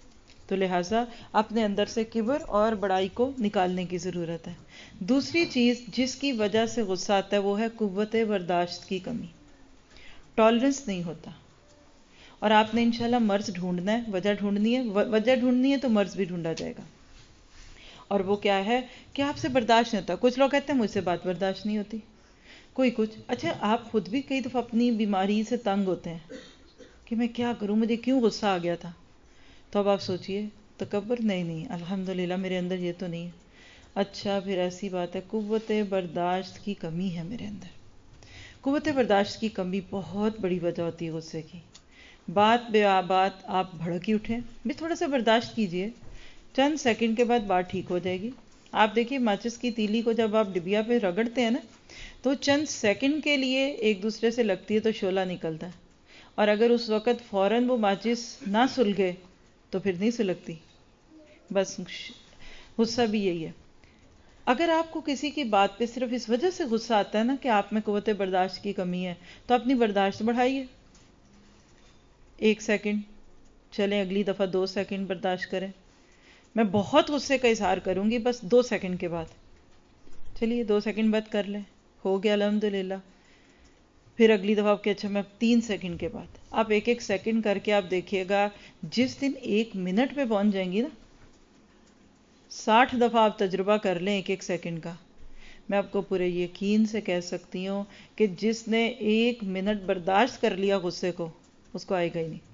Speaker 1: تو لہٰذا اپنے اندر سے کبر اور بڑائی کو نکالنے کی ضرورت ہے. دوسری چیز جس کی وجہ سے غصہ آتا ہے وہ ہے قوت برداشت کی کمی. ٹالرنس نہیں ہوتا. اور آپ نے انشاءاللہ مرض ڈھونڈنا ہے, وجہ ڈھونڈنی ہے, وجہ ڈھونڈنی ہے تو مرض بھی ڈھونڈا جائے گا. اور وہ کیا ہے کہ آپ سے برداشت نہیں ہوتا. کچھ لوگ کہتے ہیں مجھ سے بات برداشت نہیں ہوتی, کوئی کچھ. اچھا آپ خود بھی کئی دفعہ اپنی بیماری سے تنگ ہوتے ہیں کہ میں کیا کروں, مجھے کیوں غصہ آ گیا تھا. تو اب آپ سوچئے تکبر, نہیں نہیں الحمدللہ میرے اندر یہ تو نہیں ہے. اچھا پھر ایسی بات ہے قوت برداشت کی کمی ہے میرے اندر. قوت برداشت کی کمی بہت بڑی وجہ ہوتی ہے غصے کی. بات بے بات آپ بھڑک ہی اٹھیں, بھی تھوڑا سا برداشت کیجئے, چند سیکنڈ کے بعد بات ٹھیک ہو جائے گی. آپ دیکھیے ماچس کی تیلی کو جب آپ ڈبیا پہ رگڑتے ہیں نا تو چند سیکنڈ کے لیے ایک دوسرے سے لگتی ہے تو شعلہ نکلتا ہے, اور اگر اس وقت فوراً وہ ماچس نہ سلگے تو پھر نہیں سلگتی. بس غصہ بھی یہی ہے. اگر آپ کو کسی کی بات پہ صرف اس وجہ سے غصہ آتا ہے نا کہ آپ میں قوت برداشت کی کمی ہے, تو اپنی برداشت بڑھائیے. ایک سیکنڈ چلیں, اگلی دفعہ دو سیکنڈ برداشت کریں. میں بہت غصے کا اظہار کروں گی بس دو سیکنڈ کے بعد, چلیے دو سیکنڈ بعد کر لیں, ہو گیا الحمدللہ. پھر اگلی دفعہ آپ کے اچھا میں تین سیکنڈ کے بعد. آپ ایک ایک سیکنڈ کر کے آپ دیکھیے گا, جس دن ایک منٹ پہ پہنچ جائیں گی نا, ساٹھ دفعہ آپ تجربہ کر لیں ایک ایک سیکنڈ کا, میں آپ کو پورے یقین سے کہہ سکتی ہوں کہ جس نے ایک منٹ برداشت کر لیا غصے کو, اس کو آئے گا ہی نہیں.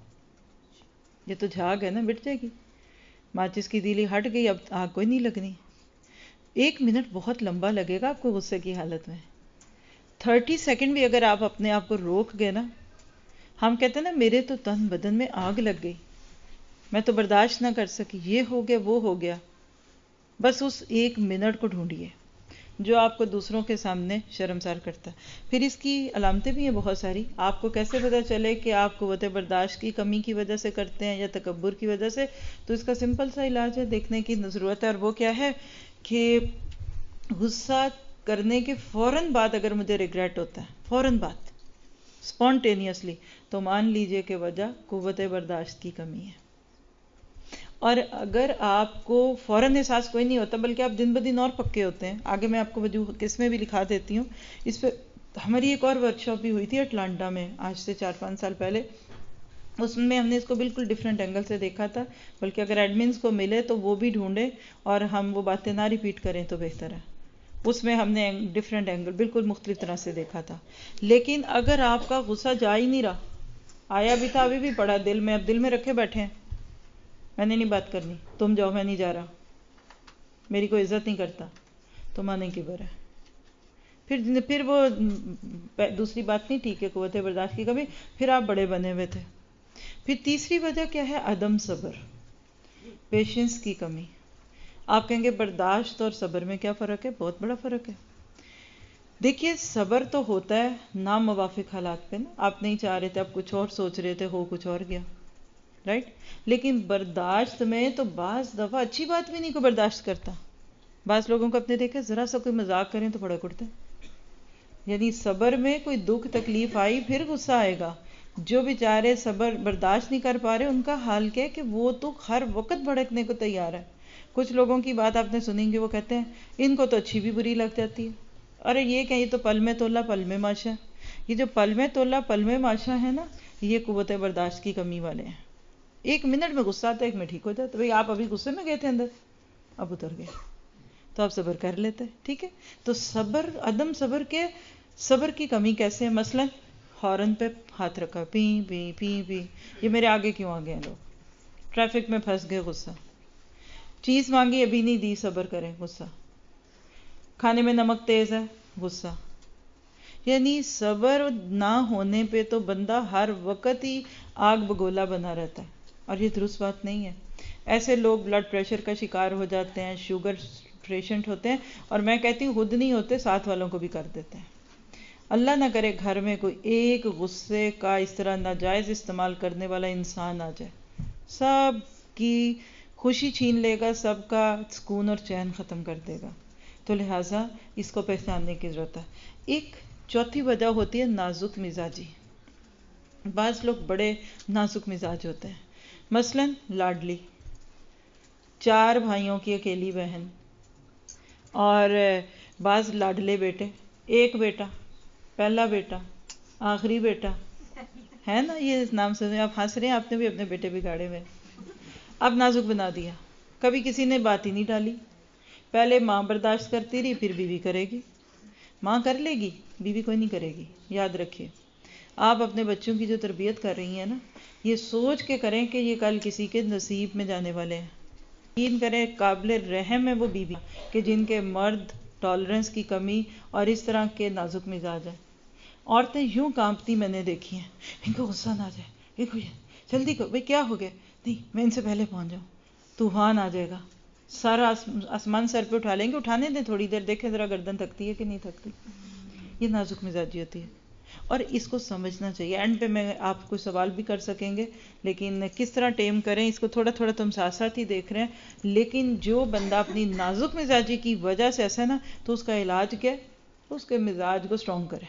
Speaker 1: یہ تو جھاگ ہے نا, مٹ جائے گی. ماچس کی تیلی ہٹ گئی, اب آگ کوئی نہیں لگنی. ایک منٹ بہت لمبا لگے گا آپ کو غصے کی حالت میں. تھرٹی سیکنڈ بھی اگر آپ اپنے آپ کو روک گئے نا, ہم کہتے ہیں نا میرے تو تن بدن میں آگ لگ گئی, میں تو برداشت نہ کر سکی, یہ ہو گیا وہ ہو گیا. بس اس ایک منٹ کو ڈھونڈیے جو آپ کو دوسروں کے سامنے شرمسار کرتا ہے. پھر اس کی علامتیں بھی ہیں بہت ساری. آپ کو کیسے پتہ چلے کہ آپ قوت برداشت کی کمی کی وجہ سے کرتے ہیں یا تکبر کی وجہ سے, تو اس کا سمپل سا علاج ہے, دیکھنے کی ضرورت ہے. اور وہ کیا ہے کہ غصہ کرنے کے فوراً بعد اگر مجھے ریگریٹ ہوتا ہے, فوراً بعد اسپونٹینیسلی, تو مان لیجئے کہ وجہ قوت برداشت کی کمی ہے. اور اگر آپ کو فوراً احساس کوئی نہیں ہوتا بلکہ آپ دن بدن اور پکے ہوتے ہیں, آگے میں آپ کو وجوہ کس میں بھی لکھا دیتی ہوں. اس پہ ہماری ایک اور ورکشاپ بھی ہوئی تھی اٹلانٹا میں آج سے چار پانچ سال پہلے. اس میں ہم نے اس کو بالکل ڈیفرنٹ اینگل سے دیکھا تھا, بلکہ اگر ایڈمنز کو ملے تو وہ بھی ڈھونڈے اور ہم وہ باتیں نہ ریپیٹ کریں تو بہتر ہے. اس میں ہم نے ڈیفرنٹ اینگل بالکل مختلف طرح سے دیکھا تھا. لیکن اگر آپ کا غصہ جا ہی نہیں رہا, آیا بھی تھا ابھی بھی پڑا دل میں, اب دل میں رکھے بیٹھے ہیں, میں نے نہیں بات کرنی, تم جاؤ میں نہیں جا رہا, میری کوئی عزت نہیں کرتا, تو مانے کبر ہے. پھر پھر وہ دوسری بات نہیں ٹھیک ہے, قوت برداشت کی کمی, پھر آپ بڑے بنے ہوئے تھے. پھر تیسری وجہ کیا ہے, عدم صبر, پیشنس کی کمی. آپ کہیں گے برداشت اور صبر میں کیا فرق ہے؟ بہت بڑا فرق ہے. دیکھیے صبر تو ہوتا ہے ناموافق حالات پہ نا, آپ نہیں چاہ رہے تھے, آپ کچھ اور سوچ رہے تھے, ہو کچھ اور گیا, رائٹ. لیکن برداشت میں تو بعض دفعہ اچھی بات بھی نہیں کو برداشت کرتا. بعض لوگوں کو اپنے دیکھے ذرا سا کوئی مذاق کریں تو بھڑک اٹھتے ہیں. یعنی صبر میں کوئی دکھ تکلیف آئی پھر غصہ آئے گا. جو بیچارے صبر برداشت نہیں کر پا رہے ان کا حال کیا ہے کہ وہ تو ہر وقت بھڑکنے کو تیار ہے. کچھ لوگوں کی بات آپ نے سنیں گے, وہ کہتے ہیں ان کو تو اچھی بھی بری لگ جاتی ہے. ارے یہ کہ یہ تو پل میں تولا پل میں ماشا. یہ جو پل میں تولا پل میں ماشا ہے نا, یہ قوت برداشت کی کمی والے ہیں. ایک منٹ میں غصہ آتا ہے, ایک میں ٹھیک ہو جاتا. بھئی آپ ابھی غصے میں گئے تھے اندر, اب اتر گئے, تو آپ صبر کر لیتے, ٹھیک ہے. تو صبر, عدم صبر کے صبر کی کمی کیسے ہے؟ مثلا ہارن پہ ہاتھ رکھا, پی پی پی پی, یہ میرے آگے کیوں آ گئے ہیں لوگ, ٹریفک میں پھنس گئے, غصہ. چیز مانگی ابھی نہیں دی, صبر کریں, غصہ. کھانے میں نمک تیز ہے, غصہ. یعنی صبر نہ ہونے پہ تو بندہ ہر وقت ہی آگ بگولا بنا رہتا ہے, اور یہ درست بات نہیں ہے. ایسے لوگ بلڈ پریشر کا شکار ہو جاتے ہیں, شوگر پیشنٹ ہوتے ہیں, اور میں کہتی ہوں خود نہیں ہوتے, ساتھ والوں کو بھی کر دیتے ہیں. اللہ نہ کرے گھر میں کوئی ایک غصے کا اس طرح ناجائز استعمال کرنے والا انسان آ جائے, سب کی خوشی چھین لے گا, سب کا سکون اور چین ختم کر دے گا. تو لہٰذا اس کو پہچاننے کی ضرورت ہے. ایک چوتھی وجہ ہوتی ہے نازک مزاجی. بعض لوگ بڑے نازک مزاج ہوتے ہیں, مثلا لاڈلی, چار بھائیوں کی اکیلی بہن، اور بعض لاڈلے بیٹے، ایک بیٹا، پہلا بیٹا، آخری بیٹا، ہے نا؟ یہ نام سنے آپ ہنس رہے ہیں، آپ نے بھی اپنے بیٹے بگاڑے ہوئے، اب نازک بنا دیا، کبھی کسی نے بات ہی نہیں ڈالی. پہلے ماں برداشت کرتی رہی، پھر بیوی کرے گی. ماں کر لے گی، بیوی کوئی نہیں کرے گی. یاد رکھیے، آپ اپنے بچوں کی جو تربیت کر رہی ہیں نا، یہ سوچ کے کریں کہ یہ کل کسی کے نصیب میں جانے والے ہیں. یقین کریں قابل رحم ہے وہ بیوی کہ جن کے مرد ٹالرنس کی کمی اور اس طرح کے نازک مزاج ہیں. عورتیں یوں کانپتی میں نے دیکھی ہیں، ان کو غصہ نہ آ جائے، ان کو جلدی کرو، بھائی کیا ہو گیا، نہیں میں ان سے پہلے پہنچ جاؤں، طوفان آ جائے گا، سارا آسمان سر پہ اٹھا لیں گے. اٹھانے دیں تھوڑی دیر، دیکھیں ذرا گردن تھکتی ہے کہ نہیں تھکتی. یہ نازک مزاجی ہوتی ہے اور اس کو سمجھنا چاہیے. اینڈ پہ میں آپ کو سوال بھی کر سکیں گے، لیکن کس طرح ٹیم کریں اس کو تھوڑا تھوڑا تم ساتھ ساتھ ہی دیکھ رہے ہیں. لیکن جو بندہ اپنی نازک مزاجی کی وجہ سے ایسا ہے نا، تو اس کا علاج کیا ہے؟ اس کے مزاج کو سٹرونگ کریں.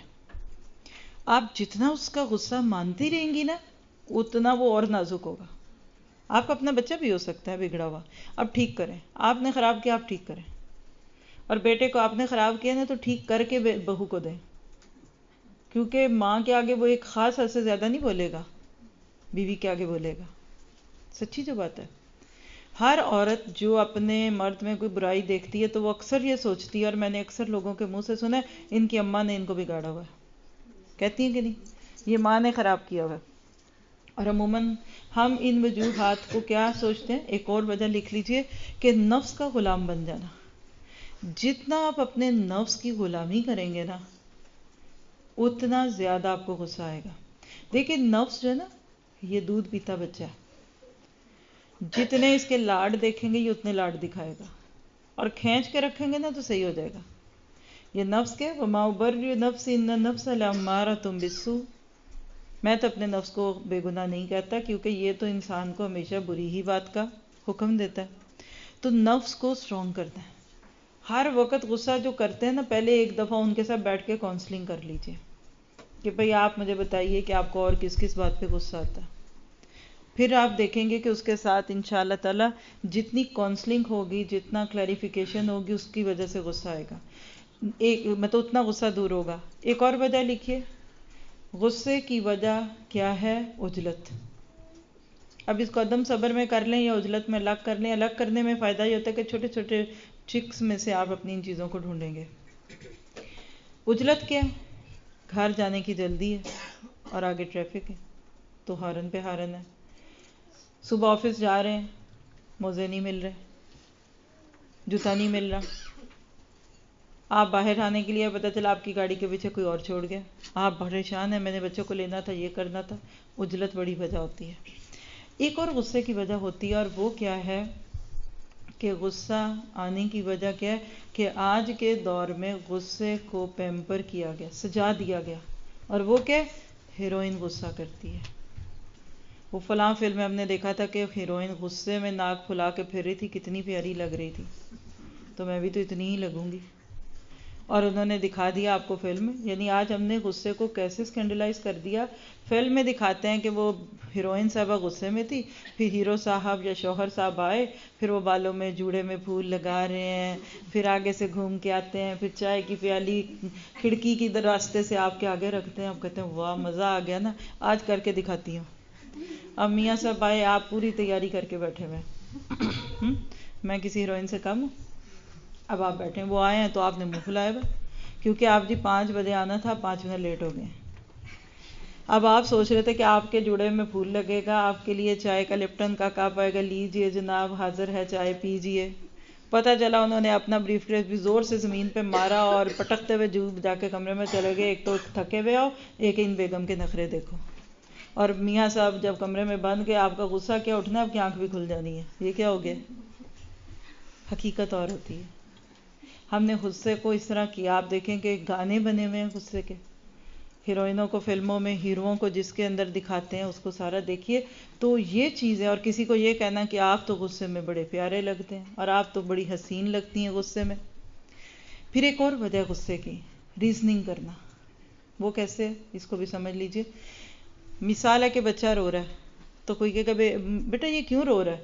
Speaker 1: آپ جتنا اس کا غصہ مانتی رہیں گی نا، اتنا وہ اور نازک ہوگا. آپ کا اپنا بچہ بھی ہو سکتا ہے بگڑا ہوا، اب ٹھیک کریں. آپ نے خراب کیا، آپ ٹھیک کریں. اور بیٹے کو آپ نے خراب کیا نا، تو ٹھیک کر کے بہو کو دیں، کیونکہ ماں کے آگے وہ ایک خاص حد سے زیادہ نہیں بولے گا، بیوی کے آگے بولے گا. سچی جو بات ہے. ہر عورت جو اپنے مرد میں کوئی برائی دیکھتی ہے تو وہ اکثر یہ سوچتی ہے، اور میں نے اکثر لوگوں کے منہ سے سنا ہے، ان کی اماں نے ان کو بگاڑا ہوا ہے. کہتی ہیں کہ نہیں، یہ ماں نے خراب کیا ہوا ہے. اور عموماً ہم ان وجوہات کو کیا سوچتے ہیں؟ ایک اور وجہ لکھ لیجئے کہ نفس کا غلام بن جانا. جتنا آپ اپنے نفس کی غلامی کریں گے نا، اتنا زیادہ آپ کو غصہ آئے گا. دیکھیں نفس جو ہے نا، یہ دودھ پیتا بچہ ہے. جتنے اس کے لاڈ دیکھیں گے یہ اتنے لاڈ دکھائے گا، اور کھینچ کے رکھیں گے نا تو صحیح ہو جائے گا. یہ نفس کے وَمَا أُبَرِّئُ نَفْسِي إِنَّ النَّفْسَ لَأَمَّارَةٌ بِالسُّوءِ. میں تو اپنے نفس کو بے گناہ نہیں کہتا، کیونکہ یہ تو انسان کو ہمیشہ بری ہی بات کا حکم دیتا ہے. تو نفس کو سٹرونگ کرتا ہے. ہر وقت غصہ جو کرتے ہیں نا، پہلے ایک دفعہ ان کے ساتھ بیٹھ کے کاؤنسلنگ کر لیجئے کہ بھئی آپ مجھے بتائیے کہ آپ کو اور کس کس بات پہ غصہ آتا ہے. پھر آپ دیکھیں گے کہ اس کے ساتھ انشاءاللہ تعالی جتنی کاؤنسلنگ ہوگی، جتنا کلیریفیکیشن ہوگی، اس کی وجہ سے غصہ آئے گا، ایک مطلب اتنا غصہ دور ہوگا. ایک اور وجہ لکھیے، غصے کی وجہ کیا ہے؟ عجلت. اب اس کو عدم صبر میں کر لیں یا عجلت میں الگ کر لیں. الگ کرنے میں فائدہ یہ ہوتا ہے کہ چھوٹے چھوٹے ٹرکس میں سے آپ اپنی ان چیزوں کو ڈھونڈیں گے. عجلت کیا ہے؟ گھر جانے کی جلدی ہے اور آگے ٹریفک ہے تو ہارن پہ ہارن ہے. صبح آفس جا رہے ہیں، موزے نہیں مل رہے، جوتا نہیں مل رہا. آپ باہر آنے کے لیے پتہ چلا آپ کی گاڑی کے پیچھے کوئی اور چھوڑ گیا، آپ پریشان ہیں، میں نے بچوں کو لینا تھا، یہ کرنا تھا. عجلت بڑی وجہ ہوتی ہے. ایک اور غصے کی وجہ ہوتی ہے، اور وہ کیا ہے کہ غصہ آنے کی وجہ کیا ہے کہ آج کے دور میں غصے کو پیمپر کیا گیا، سجا دیا گیا. اور وہ کیا؟ ہیروئن غصہ کرتی ہے. وہ فلاں فلم میں ہم نے دیکھا تھا کہ ہیروئن غصے میں ناک پھلا کے پھر رہی تھی، کتنی پیاری لگ رہی تھی، تو میں بھی تو اتنی ہی لگوں گی. اور انہوں نے دکھا دیا آپ کو فلم میں. یعنی آج ہم نے غصے کو کیسے سکینڈلائز کر دیا. فلم میں دکھاتے ہیں کہ وہ ہیروئن صاحبہ غصے میں تھی، پھر ہیرو صاحب یا شوہر صاحب آئے، پھر وہ بالوں میں جوڑے میں پھول لگا رہے ہیں، پھر آگے سے گھوم کے آتے ہیں، پھر چائے کی پیالی کھڑکی کی راستے سے آپ کے آگے رکھتے ہیں. آپ کہتے ہیں واہ مزہ آ گیا نا، آج کر کے دکھاتی ہوں. اب میاں صاحب آئے، آپ پوری تیاری کر کے بیٹھے ہوئے، میں کسی ہیروئن سے کم ہوں. اب آپ بیٹھے ہیں، وہ آئے ہیں تو آپ نے منہ پھلایا ہوا، کیونکہ آپ جی پانچ بجے آنا تھا، پانچ منٹ لیٹ ہو گئے. اب آپ سوچ رہے تھے کہ آپ کے جوڑے میں پھول لگے گا، آپ کے لیے چائے کا لپٹن کا کپ آئے گا، لیجئے جناب حاضر ہے چائے پیجئے. پتہ چلا انہوں نے اپنا بریف کیس بھی زور سے زمین پہ مارا اور پٹکتے ہوئے جو جا کے کمرے میں چلے گئے. ایک تو تھکے ہوئے آؤ، ایک ان بیگم کے نخرے دیکھو. اور میاں صاحب جب کمرے میں بند گئے، آپ کا غصہ کیا اٹھنا، آپ کی آنکھ بھی کھل جانی ہے. یہ کیا ہو گیا؟ حقیقت اور ہوتی ہے. ہم نے غصے کو اس طرح کیا. آپ دیکھیں کہ گانے بنے ہوئے ہیں غصے کے، ہیروئنوں کو فلموں میں ہیروؤں کو جس کے اندر دکھاتے ہیں اس کو سارا دیکھیے. تو یہ چیز ہے. اور کسی کو یہ کہنا کہ آپ تو غصے میں بڑے پیارے لگتے ہیں اور آپ تو بڑی حسین لگتی ہیں غصے میں. پھر ایک اور وجہ غصے کی، ریزننگ کرنا. وہ کیسے؟ اس کو بھی سمجھ لیجئے. مثال ہے کہ بچہ رو رہا ہے تو کوئی کہے گا بیٹا یہ کیوں رو رہا ہے؟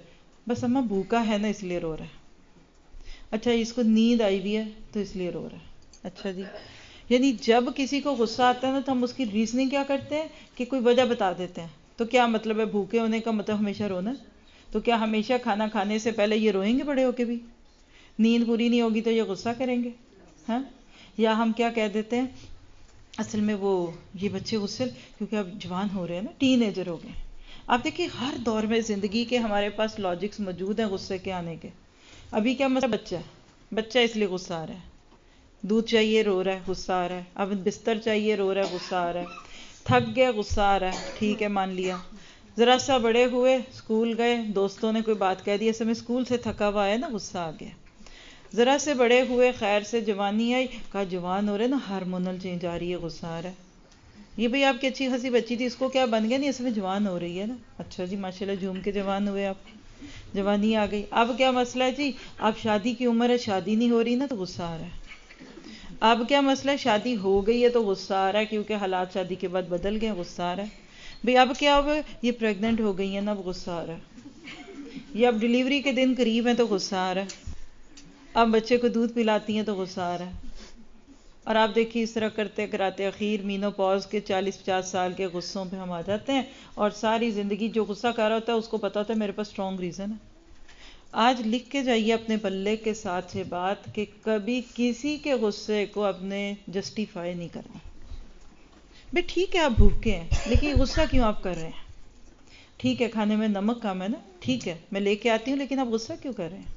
Speaker 1: بس اماں بھوکا ہے نا اس لیے رو رہا ہے. اچھا اس کو نیند آئی بھی ہے تو اس لیے رو رہا ہے. اچھا جی. یعنی جب کسی کو غصہ آتا ہے نا تو ہم اس کی ریزننگ کیا کرتے ہیں کہ کوئی وجہ بتا دیتے ہیں. تو کیا مطلب ہے بھوکے ہونے کا مطلب ہمیشہ رونا؟ تو کیا ہمیشہ کھانا کھانے سے پہلے یہ روئیں گے بڑے ہو کے بھی؟ نیند پوری نہیں ہوگی تو یہ غصہ کریں گے؟ ہاں. یا ہم کیا کہہ دیتے ہیں اصل میں وہ یہ بچے غصے کیونکہ اب جوان ہو رہے ہیں نا، ٹین ایجر ہو گئے. آپ دیکھیے ہر دور میں زندگی کے ہمارے پاس لاجکس موجود ہیں غصے کے آنے کے. ابھی کیا مطلب بچہ ہے، بچہ اس لیے غصہ آ رہا ہے. دودھ چاہیے رو رہا ہے غصہ آ رہا ہے. اب بستر چاہیے رو رہا ہے غصہ آ رہا ہے. تھک گیا غصہ آ رہا ہے. ٹھیک ہے مان لیا. ذرا سا بڑے ہوئے اسکول گئے دوستوں نے کوئی بات کہہ دی، اس میں اسکول سے تھکا ہوا آیا نا غصہ آ گیا. ذرا سے بڑے ہوئے خیر سے جوانی آئی، کہا جوان ہو رہے نا ہارمونل چینج آ رہی ہے غصہ آ رہا ہے. یہ بھئی آپ کی اچھی خاصی بچی تھی اس کو کیا بن گیا؟ نہیں اس میں جوان ہو رہی ہے نا. اچھا جی ماشاءاللہ جھوم کے جوان ہوئے آپ، جوانی آ گئی. اب کیا مسئلہ ہے جی؟ اب شادی کی عمر ہے شادی نہیں ہو رہی نا تو غصہ آ رہا ہے. اب کیا مسئلہ ہے؟ شادی ہو گئی ہے تو غصہ آ رہا ہے کیونکہ حالات شادی کے بعد بدل گئے، غصہ آ رہا ہے. بھئی اب کیا ہوا؟ یہ پریگننٹ ہو گئی ہیں نا اب غصہ آ رہا ہے. یہ اب ڈیلیوری کے دن قریب ہیں تو غصہ آ رہا ہے. اب بچے کو دودھ پلاتی ہیں تو غصہ آ رہا ہے. اور آپ دیکھیے اس طرح کرتے کراتے اخیر مینو پوز کے چالیس پچاس سال کے غصوں پہ ہم آ جاتے ہیں، اور ساری زندگی جو غصہ کر رہا ہوتا ہے اس کو پتا ہوتا ہے میرے پاس اسٹرانگ ریزن ہے. آج لکھ کے جائیے اپنے پلے کے ساتھ یہ بات کہ کبھی کسی کے غصے کو اپنے جسٹیفائی نہیں کرنا. بھئی ٹھیک ہے آپ بھوکے ہیں لیکن غصہ کیوں آپ کر رہے ہیں؟ ٹھیک ہے کھانے میں نمک کم ہے نا، ٹھیک ہے میں لے کے آتی ہوں، لیکن آپ غصہ کیوں کر رہے ہیں؟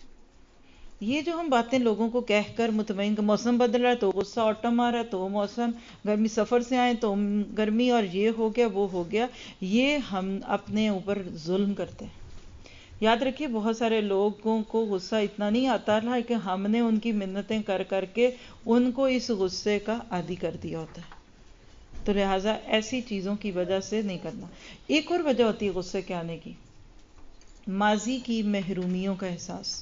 Speaker 1: یہ جو ہم باتیں لوگوں کو کہہ کر مطمئن، موسم بدل رہا ہے تو غصہ آٹم آ رہا ہے تو موسم، گرمی سفر سے آئے تو گرمی اور یہ ہو گیا وہ ہو گیا، یہ ہم اپنے اوپر ظلم کرتے ہیں. یاد رکھیے بہت سارے لوگوں کو غصہ اتنا نہیں آتا ہے کہ ہم نے ان کی منتیں کر کر کے ان کو اس غصے کا عادی کر دیا ہوتا ہے. تو لہٰذا ایسی چیزوں کی وجہ سے نہیں کرنا. ایک اور وجہ ہوتی ہے غصے کے آنے کی، ماضی کی محرومیوں کا احساس.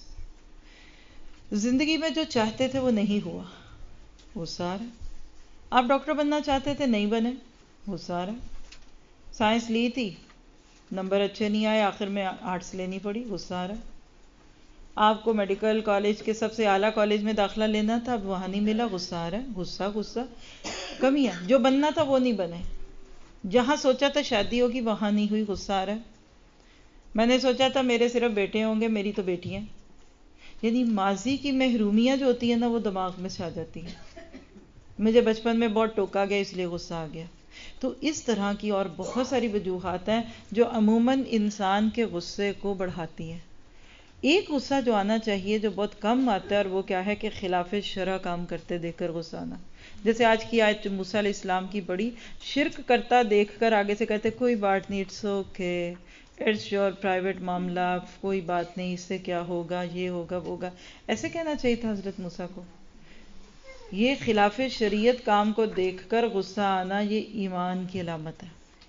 Speaker 1: زندگی میں جو چاہتے تھے وہ نہیں ہوا، غصہ آ رہا ہے. آپ ڈاکٹر بننا چاہتے تھے نہیں بنے، غصہ آ رہا ہے. سائنس لی تھی نمبر اچھے نہیں آئے آخر میں آرٹس لینی پڑی، غصہ آ رہا ہے. آپ کو میڈیکل کالج کے سب سے اعلیٰ کالج میں داخلہ لینا تھا اب وہاں نہیں ملا، غصہ آ رہا ہے. غصہ غصہ کمیاں، جو بننا تھا وہ نہیں بنے. جہاں سوچا تھا شادی ہوگی وہاں نہیں ہوئی، غصہ آ رہا ہے. میں نے سوچا تھا میرے صرف بیٹے ہوں گے، میری تو بیٹیاں. یعنی ماضی کی محرومیاں جو ہوتی ہیں نا وہ دماغ میں سے آ جاتی ہیں. مجھے بچپن میں بہت ٹوکا گیا اس لیے غصہ آ گیا. تو اس طرح کی اور بہت ساری وجوہات ہیں جو عموماً انسان کے غصے کو بڑھاتی ہیں. ایک غصہ جو آنا چاہیے جو بہت کم آتا ہے اور وہ کیا ہے کہ خلاف شرع کام کرتے دیکھ کر غصہ آنا. جیسے آج کی آیت موسیٰ علیہ السلام کی بڑی، شرک کرتا دیکھ کر آگے سے کہتے کوئی بات نہیں، it's okay, it's your private معاملہ، کوئی بات نہیں، اس سے کیا ہوگا، یہ ہوگا وہ ہوگا. ایسے کہنا چاہیے تھا حضرت موسیٰ کو. یہ خلاف شریعت کام کو دیکھ کر غصہ آنا یہ ایمان کی علامت ہے.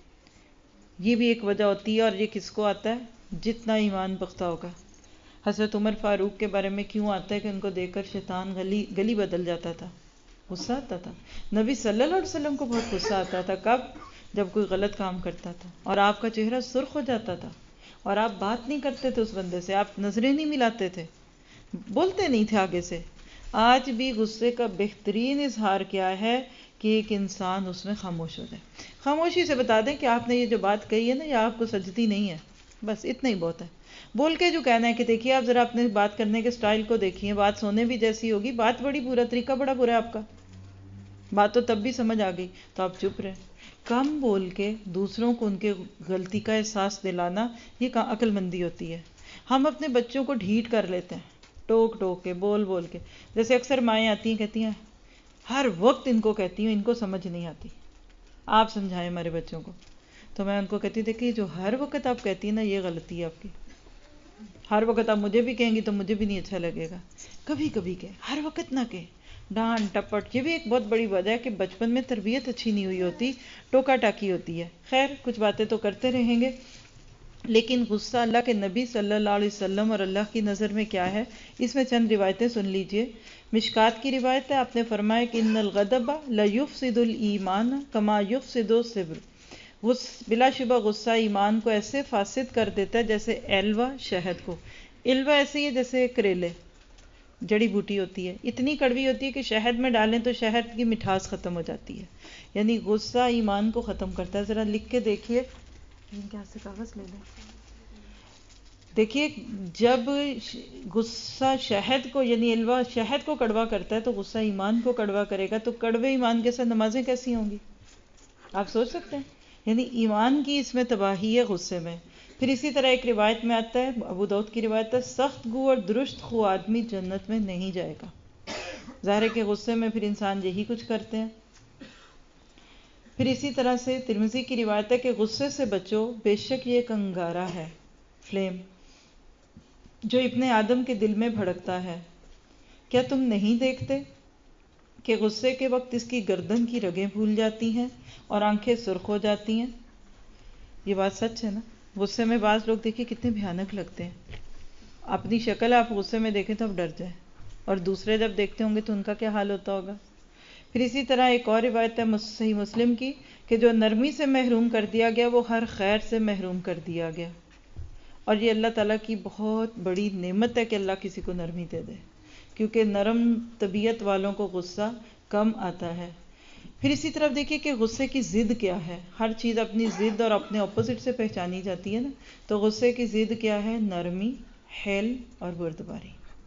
Speaker 1: یہ بھی ایک وجہ ہوتی ہے. اور یہ کس کو آتا ہے؟ جتنا ایمان پختہ ہوگا. حضرت عمر فاروق کے بارے میں کیوں آتا ہے کہ ان کو دیکھ کر شیطان گلی گلی بدل جاتا تھا، غصہ آتا تھا. نبی صلی اللہ علیہ وسلم کو بہت غصہ آتا تھا. کب؟ جب کوئی غلط کام کرتا تھا اور آپ کا چہرہ سرخ ہو جاتا تھا اور آپ بات نہیں کرتے تھے اس بندے سے، آپ نظریں نہیں ملاتے تھے، بولتے نہیں تھے آگے سے. آج بھی غصے کا بہترین اظہار کیا ہے کہ ایک انسان اس میں خاموش ہو جائے. خاموشی سے بتا دیں کہ آپ نے یہ جو بات کہی ہے نا یہ آپ کو سجتی نہیں ہے، بس اتنا ہی بہت ہے. بول کے جو کہنا ہے کہ دیکھیے آپ ذرا اپنے بات کرنے کے سٹائل کو دیکھیے، بات سونے بھی جیسی ہوگی، بات بڑی برا، طریقہ بڑا برا ہے آپ کا. بات تو تب بھی سمجھ آ گئی تو آپ چپ رہے. کم بول کے دوسروں کو ان کے غلطی کا احساس دلانا یہ عقل مندی ہوتی ہے. ہم اپنے بچوں کو ڈھیٹ کر لیتے ہیں ٹوک ٹوک کے، بول بول کے. جیسے اکثر مائیں آتی ہیں کہتی ہیں ہر وقت ان کو کہتی ہوں ان کو سمجھ نہیں آتی، آپ سمجھائیں ہمارے بچوں کو. تو میں ان کو کہتی دیکھیے جو ہر وقت آپ کہتی ہیں نا یہ غلطی ہے آپ کی. ہر وقت آپ مجھے بھی کہیں گی تو مجھے بھی نہیں اچھا لگے گا. کبھی کبھی کہ ہر وقت نہ کہ ڈانٹ ٹپٹ. یہ بھی ایک بہت بڑی وجہ ہے کہ بچپن میں تربیت اچھی نہیں ہوئی ہوتی، ٹوکا ٹاکی ہوتی ہے. خیر کچھ باتیں تو کرتے رہیں گے، لیکن غصہ اللہ کے نبی صلی اللہ علیہ وسلم اور اللہ کی نظر میں کیا ہے، اس میں چند روایتیں سن لیجئے. مشکات کی روایت ہے، آپ نے فرمایا کہ ان الغضب لا یفسد الایمان کما یفسد الصبر. غص بلا شبہ غصہ ایمان کو ایسے فاسد کر دیتا ہے جیسے ایلوا شہد کو. ایلوا ایسے ہی ہے جیسے کریلے، جڑی بوٹی ہوتی ہے، اتنی کڑوی ہوتی ہے کہ شہد میں ڈالیں تو شہد کی مٹھاس ختم ہو جاتی ہے. یعنی غصہ ایمان کو ختم کرتا ہے. ذرا لکھ کے دیکھیے، کیا سے کاغذ لے لیں. دیکھیے جب غصہ شہد کو یعنی ایلوا شہد کو کڑوا کرتا ہے تو غصہ ایمان کو کڑوا کرے گا، تو کڑوے ایمان کے ساتھ نمازیں کیسی ہوں گی؟ آپ سوچ سکتے ہیں. یعنی ایمان کی اس میں تباہی ہے غصے میں. پھر اسی طرح ایک روایت میں آتا ہے، ابو داؤد کی روایت ہے، سخت گو اور درست خو آدمی جنت میں نہیں جائے گا. ظاہر ہے کہ غصے میں پھر انسان یہی کچھ کرتے ہیں. پھر اسی طرح سے ترمذی کی روایت ہے کہ غصے سے بچو، بے شک یہ ایک انگارہ ہے، فلیم، جو ابن آدم کے دل میں بھڑکتا ہے. کیا تم نہیں دیکھتے کہ غصے کے وقت اس کی گردن کی رگیں پھول جاتی ہیں اور آنکھیں سرخ ہو جاتی ہیں؟ یہ بات سچ ہے نا. غصے میں بعض لوگ دیکھیں کتنے بھیانک لگتے ہیں. اپنی شکل آپ غصے میں دیکھیں تو آپ ڈر جائیں، اور دوسرے جب دیکھتے ہوں گے تو ان کا کیا حال ہوتا ہوگا. پھر اسی طرح ایک اور روایت ہے صحیح مسلم کی کہ جو نرمی سے محروم کر دیا گیا وہ ہر خیر سے محروم کر دیا گیا. اور یہ اللہ تعالیٰ کی بہت بڑی نعمت ہے کہ اللہ کسی کو نرمی دے دے، کیونکہ نرم طبیعت والوں کو غصہ کم آتا ہے. پھر اسی طرف دیکھیے کہ غصے کی ضد کیا ہے. ہر چیز اپنی ضد اور اپنے اپوزٹ سے پہچانی جاتی ہے نا. تو غصے کی ضد کیا ہے؟ نرمی، حلم اور بردباری.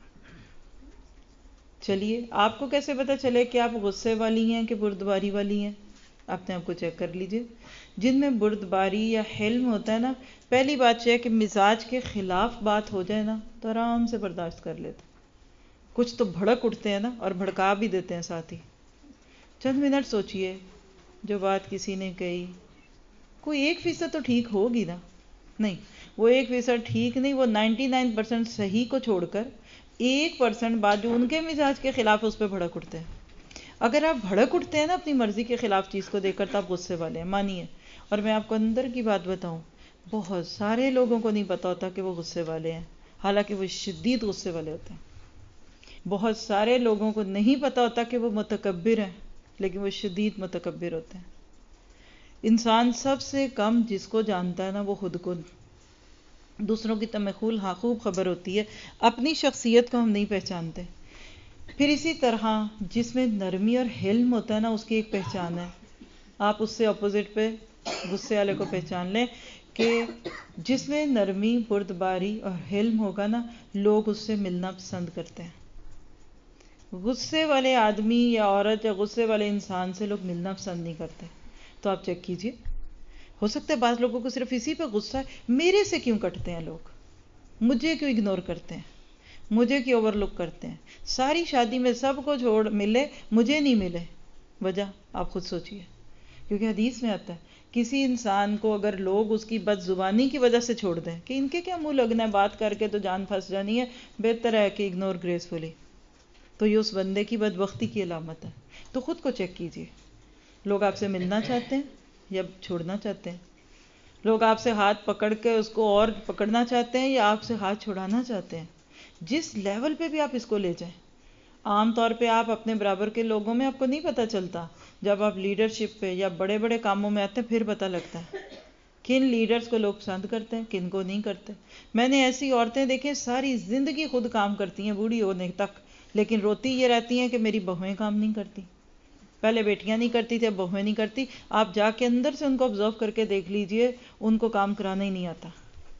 Speaker 1: چلیے آپ کو کیسے پتا چلے کہ آپ غصے والی ہیں کہ بردباری والی ہیں؟ اپنے آپ کو چیک کر لیجئے. جن میں بردباری یا حلم ہوتا ہے نا، پہلی بات یہ ہے کہ مزاج کے خلاف بات ہو جائے نا تو آرام سے برداشت کر لیتے. کچھ تو بھڑک اٹھتے ہیں نا، اور بھڑکا بھی دیتے ہیں ساتھ ہی. چند منٹ سوچئے، جو بات کسی نے کہی کوئی ایک فیصد تو ٹھیک ہوگی نا. نہیں، وہ ایک فیصد ٹھیک نہیں، وہ نائنٹی نائن پرسنٹ صحیح کو چھوڑ کر ایک پرسنٹ بات جو ان کے مزاج کے خلاف اس پہ بھڑک اٹھتے ہیں. اگر آپ بھڑک اٹھتے ہیں نا اپنی مرضی کے خلاف چیز کو دیکھ کر تو آپ غصے والے ہیں، مانیے. اور میں آپ کو اندر کی بات بتاؤں، بہت سارے لوگوں کو نہیں پتا ہوتا کہ وہ غصے والے ہیں، حالانکہ وہ شدید غصے والے ہوتے ہیں. بہت سارے لوگوں کو نہیں پتا ہوتا کہ وہ متکبر ہیں، لیکن وہ شدید متکبر ہوتے ہیں. انسان سب سے کم جس کو جانتا ہے نا وہ خود کو. دوسروں کی تمخول ہاں خوب خبر ہوتی ہے، اپنی شخصیت کو ہم نہیں پہچانتے. پھر اسی طرح جس میں نرمی اور حلم ہوتا ہے نا اس کی ایک پہچان ہے. آپ اس سے اپوزٹ پہ غصے والے کو پہچان لیں کہ جس میں نرمی، بردباری اور حلم ہوگا نا لوگ اس سے ملنا پسند کرتے ہیں. غصے والے آدمی یا عورت یا غصے والے انسان سے لوگ ملنا پسند نہیں کرتے. تو آپ چیک کیجئے، ہو سکتا ہے بعض لوگوں کو صرف اسی پہ غصہ ہے، میرے سے کیوں کٹتے ہیں لوگ، مجھے کیوں اگنور کرتے ہیں، مجھے کیوں اوور لک کرتے ہیں، ساری شادی میں سب کو چھوڑ ملے مجھے نہیں ملے. وجہ آپ خود سوچئے. کیونکہ حدیث میں آتا ہے کسی انسان کو اگر لوگ اس کی بد زبانی کی وجہ سے چھوڑ دیں کہ ان کے کیا منہ لگنا ہے، بات کر کے تو جان پھنس جانی ہے، بہتر ہے کہ اگنور گریسفلی، تو یہ اس بندے کی بدبختی کی علامت ہے. تو خود کو چیک کیجئے. لوگ آپ سے ملنا چاہتے ہیں یا چھوڑنا چاہتے ہیں؟ لوگ آپ سے ہاتھ پکڑ کے اس کو اور پکڑنا چاہتے ہیں یا آپ سے ہاتھ چھڑانا چاہتے ہیں؟ جس لیول پہ بھی آپ اس کو لے جائیں. عام طور پہ آپ اپنے برابر کے لوگوں میں آپ کو نہیں پتہ چلتا، جب آپ لیڈرشپ پہ یا بڑے بڑے کاموں میں آتے ہیں پھر پتہ لگتا ہے کن لیڈرز کو لوگ پسند کرتے ہیں کن کو نہیں کرتے. میں نے ایسی عورتیں دیکھیں ساری زندگی خود کام کرتی ہیں بوڑھی ہونے تک، لیکن روتی یہ رہتی ہیں کہ میری بہویں کام نہیں کرتی. پہلے بیٹیاں نہیں کرتی تھی، اب بہویں نہیں کرتی. آپ جا کے اندر سے ان کو آبزرو کر کے دیکھ لیجئے، ان کو کام کرانا ہی نہیں آتا.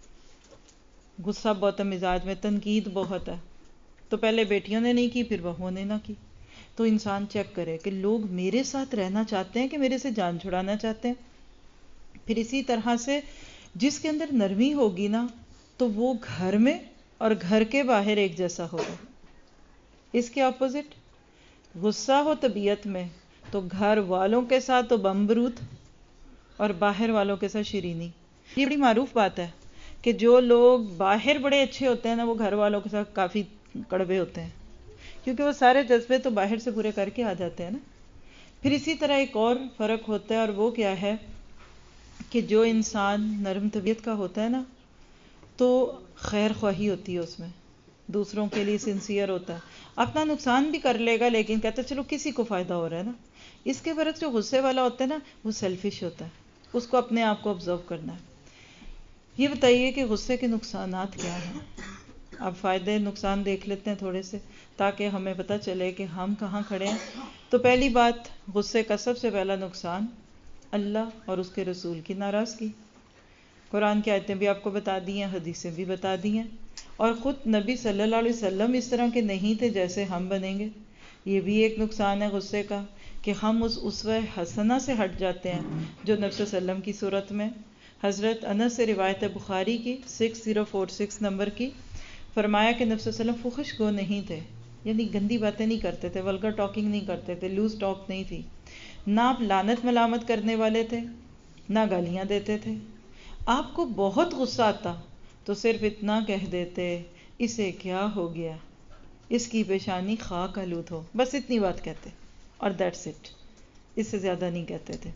Speaker 1: غصہ بہت ہے مزاج میں، تنقید بہت ہے. تو پہلے بیٹیوں نے نہیں کی پھر بہووں نے نہ کی. تو انسان چیک کرے کہ لوگ میرے ساتھ رہنا چاہتے ہیں کہ میرے سے جان چھڑانا چاہتے ہیں. پھر اسی طرح سے جس کے اندر نرمی ہوگی نا تو وہ گھر میں اور گھر کے باہر ایک جیسا ہوگا. اس کے اپوزٹ غصہ ہو طبیعت میں تو گھر والوں کے ساتھ تو بمبروت اور باہر والوں کے ساتھ شیرینی. یہ بڑی معروف بات ہے کہ جو لوگ باہر بڑے اچھے ہوتے ہیں نا وہ گھر والوں کے ساتھ کافی کڑوے ہوتے ہیں، کیونکہ وہ سارے جذبے تو باہر سے پورے کر کے آ جاتے ہیں نا. پھر اسی طرح ایک اور فرق ہوتا ہے، اور وہ کیا ہے کہ جو انسان نرم طبیعت کا ہوتا ہے نا تو خیر خواہی ہوتی ہے اس میں، دوسروں کے لیے سنسیئر ہوتا ہے، اپنا نقصان بھی کر لے گا لیکن کہتا ہے چلو کسی کو فائدہ ہو رہا ہے نا. اس کے برعکس جو غصے والا ہوتا ہے نا وہ سیلفش ہوتا ہے، اس کو اپنے آپ کو آبزرو کرنا ہے. یہ بتائیے کہ غصے کے نقصانات کیا ہیں. اب فائدے نقصان دیکھ لیتے ہیں تھوڑے سے تاکہ ہمیں پتہ چلے کہ ہم کہاں کھڑے ہیں. تو پہلی بات، غصے کا سب سے پہلا نقصان اللہ اور اس کے رسول کی ناراضگی. قرآن کی آیتیں بھی آپ کو بتا دی ہیں، حدیثیں بھی بتا دی ہیں، اور خود نبی صلی اللہ علیہ وسلم اس طرح کے نہیں تھے جیسے ہم بنیں گے. یہ بھی ایک نقصان ہے غصے کا کہ ہم اس اسوہ حسنہ سے ہٹ جاتے ہیں جو نبی صلی اللہ علیہ وسلم کی صورت میں. حضرت انس سے روایت ہے بخاری کی سکس زیرو فور سکس نمبر کی، فرمایا کہ نبی صلی اللہ علیہ وسلم فحش گو نہیں تھے، یعنی گندی باتیں نہیں کرتے تھے، ولگر ٹاکنگ نہیں کرتے تھے، لوز ٹاک نہیں تھی. نہ آپ لعنت ملامت کرنے والے تھے، نہ گالیاں دیتے تھے. آپ کو بہت غصہ آتا تو صرف اتنا کہہ دیتے، اسے کیا ہو گیا، اس کی پیشانی خاک آلود ہو، بس اتنی بات کہتے اور دیٹس اٹ. اس سے زیادہ نہیں کہتے تھے.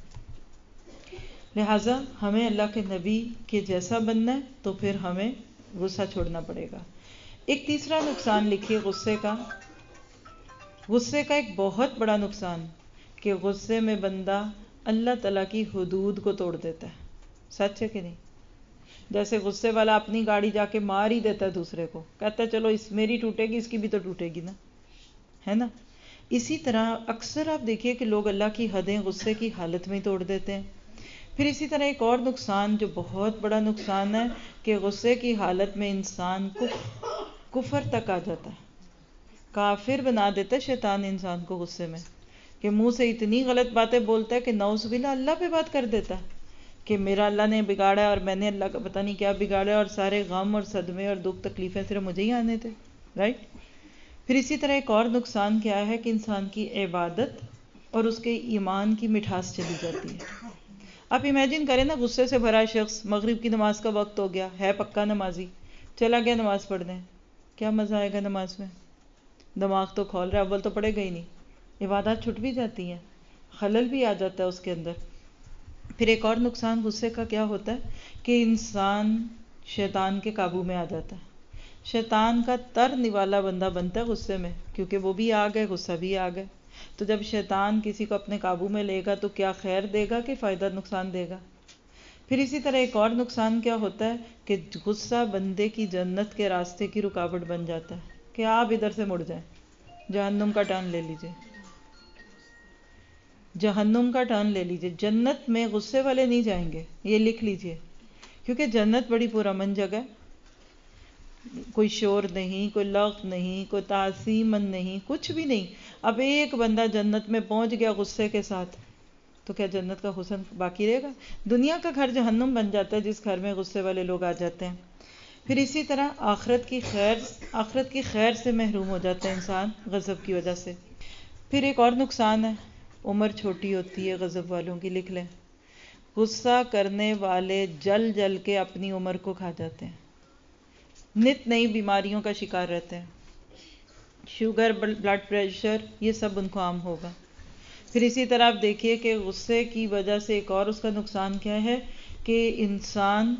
Speaker 1: لہٰذا ہمیں اللہ کے نبی کے جیسا بننا ہے تو پھر ہمیں غصہ چھوڑنا پڑے گا. ایک تیسرا نقصان لکھیے غصے کا. غصے کا ایک بہت بڑا نقصان کہ غصے میں بندہ اللہ تعالیٰ کی حدود کو توڑ دیتا ہے. سچ ہے کہ نہیں؟ جیسے غصے والا اپنی گاڑی جا کے مار ہی دیتا ہے دوسرے کو، کہتا ہے چلو اس میری ٹوٹے گی، اس کی بھی تو ٹوٹے گی نا، ہے نا. اسی طرح اکثر آپ دیکھیے کہ لوگ اللہ کی حدیں غصے کی حالت میں ہی توڑ دیتے ہیں. پھر اسی طرح ایک اور نقصان جو بہت بڑا نقصان ہے کہ غصے کی حالت میں انسان کف کفر تک آ جاتا ہے. کافر بنا دیتا ہے شیطان انسان کو غصے میں، کہ منہ سے اتنی غلط باتیں بولتا ہے کہ نعوذ باللہ اللہ پہ بات کر دیتا ہے کہ میرا اللہ نے بگاڑا ہے اور میں نے اللہ کا پتہ نہیں کیا بگاڑا ہے، اور سارے غم اور صدمے اور دکھ تکلیفیں صرف مجھے ہی آنے تھے. رائٹ. پھر اسی طرح ایک اور نقصان کیا ہے کہ انسان کی عبادت اور اس کے ایمان کی مٹھاس چلی جاتی ہے. آپ امیجن کریں نا، غصے سے بھرا شخص، مغرب کی نماز کا وقت ہو گیا ہے، پکا نمازی، چلا گیا نماز پڑھنے، کیا مزہ آئے گا نماز میں؟ دماغ تو کھول رہا ہے، اول تو پڑھے گا ہی نہیں، عبادات چھٹ بھی جاتی ہیں، خلل بھی آ جاتا ہے اس کے اندر. پھر ایک اور نقصان غصے کا کیا ہوتا ہے کہ انسان شیطان کے قابو میں آ جاتا ہے. شیطان کا تر نوالا بندہ بنتا ہے غصے میں، کیونکہ وہ بھی آ گئے، غصہ بھی آ گئے. تو جب شیطان کسی کو اپنے قابو میں لے گا تو کیا خیر دے گا کہ فائدہ نقصان دے گا. پھر اسی طرح ایک اور نقصان کیا ہوتا ہے کہ غصہ بندے کی جنت کے راستے کی رکاوٹ بن جاتا ہے کہ آپ ادھر سے مڑ جائیں، جہنم کا ٹرن لے لیجئے، جہنم کا ٹرن لے لیجئے. جنت میں غصے والے نہیں جائیں گے، یہ لکھ لیجئے، کیونکہ جنت بڑی پرامن جگہ، کوئی شور نہیں، کوئی لغو نہیں، کوئی تعظیم نہیں، کچھ بھی نہیں. اب ایک بندہ جنت میں پہنچ گیا غصے کے ساتھ تو کیا جنت کا حسن باقی رہے گا؟ دنیا کا گھر جہنم بن جاتا ہے جس گھر میں غصے والے لوگ آ جاتے ہیں. پھر اسی طرح آخرت کی خیر آخرت کی خیر سے محروم ہو جاتا ہے انسان غضب کی وجہ سے. پھر ایک اور نقصان ہے، عمر چھوٹی ہوتی ہے غضب والوں کی. لکھ لیں، غصہ کرنے والے جل جل کے اپنی عمر کو کھا جاتے ہیں، نت نئی بیماریوں کا شکار رہتے ہیں، شوگر، بلڈ پریشر، یہ سب ان کو عام ہوگا. پھر اسی طرح آپ دیکھیے کہ غصے کی وجہ سے ایک اور اس کا نقصان کیا ہے کہ انسان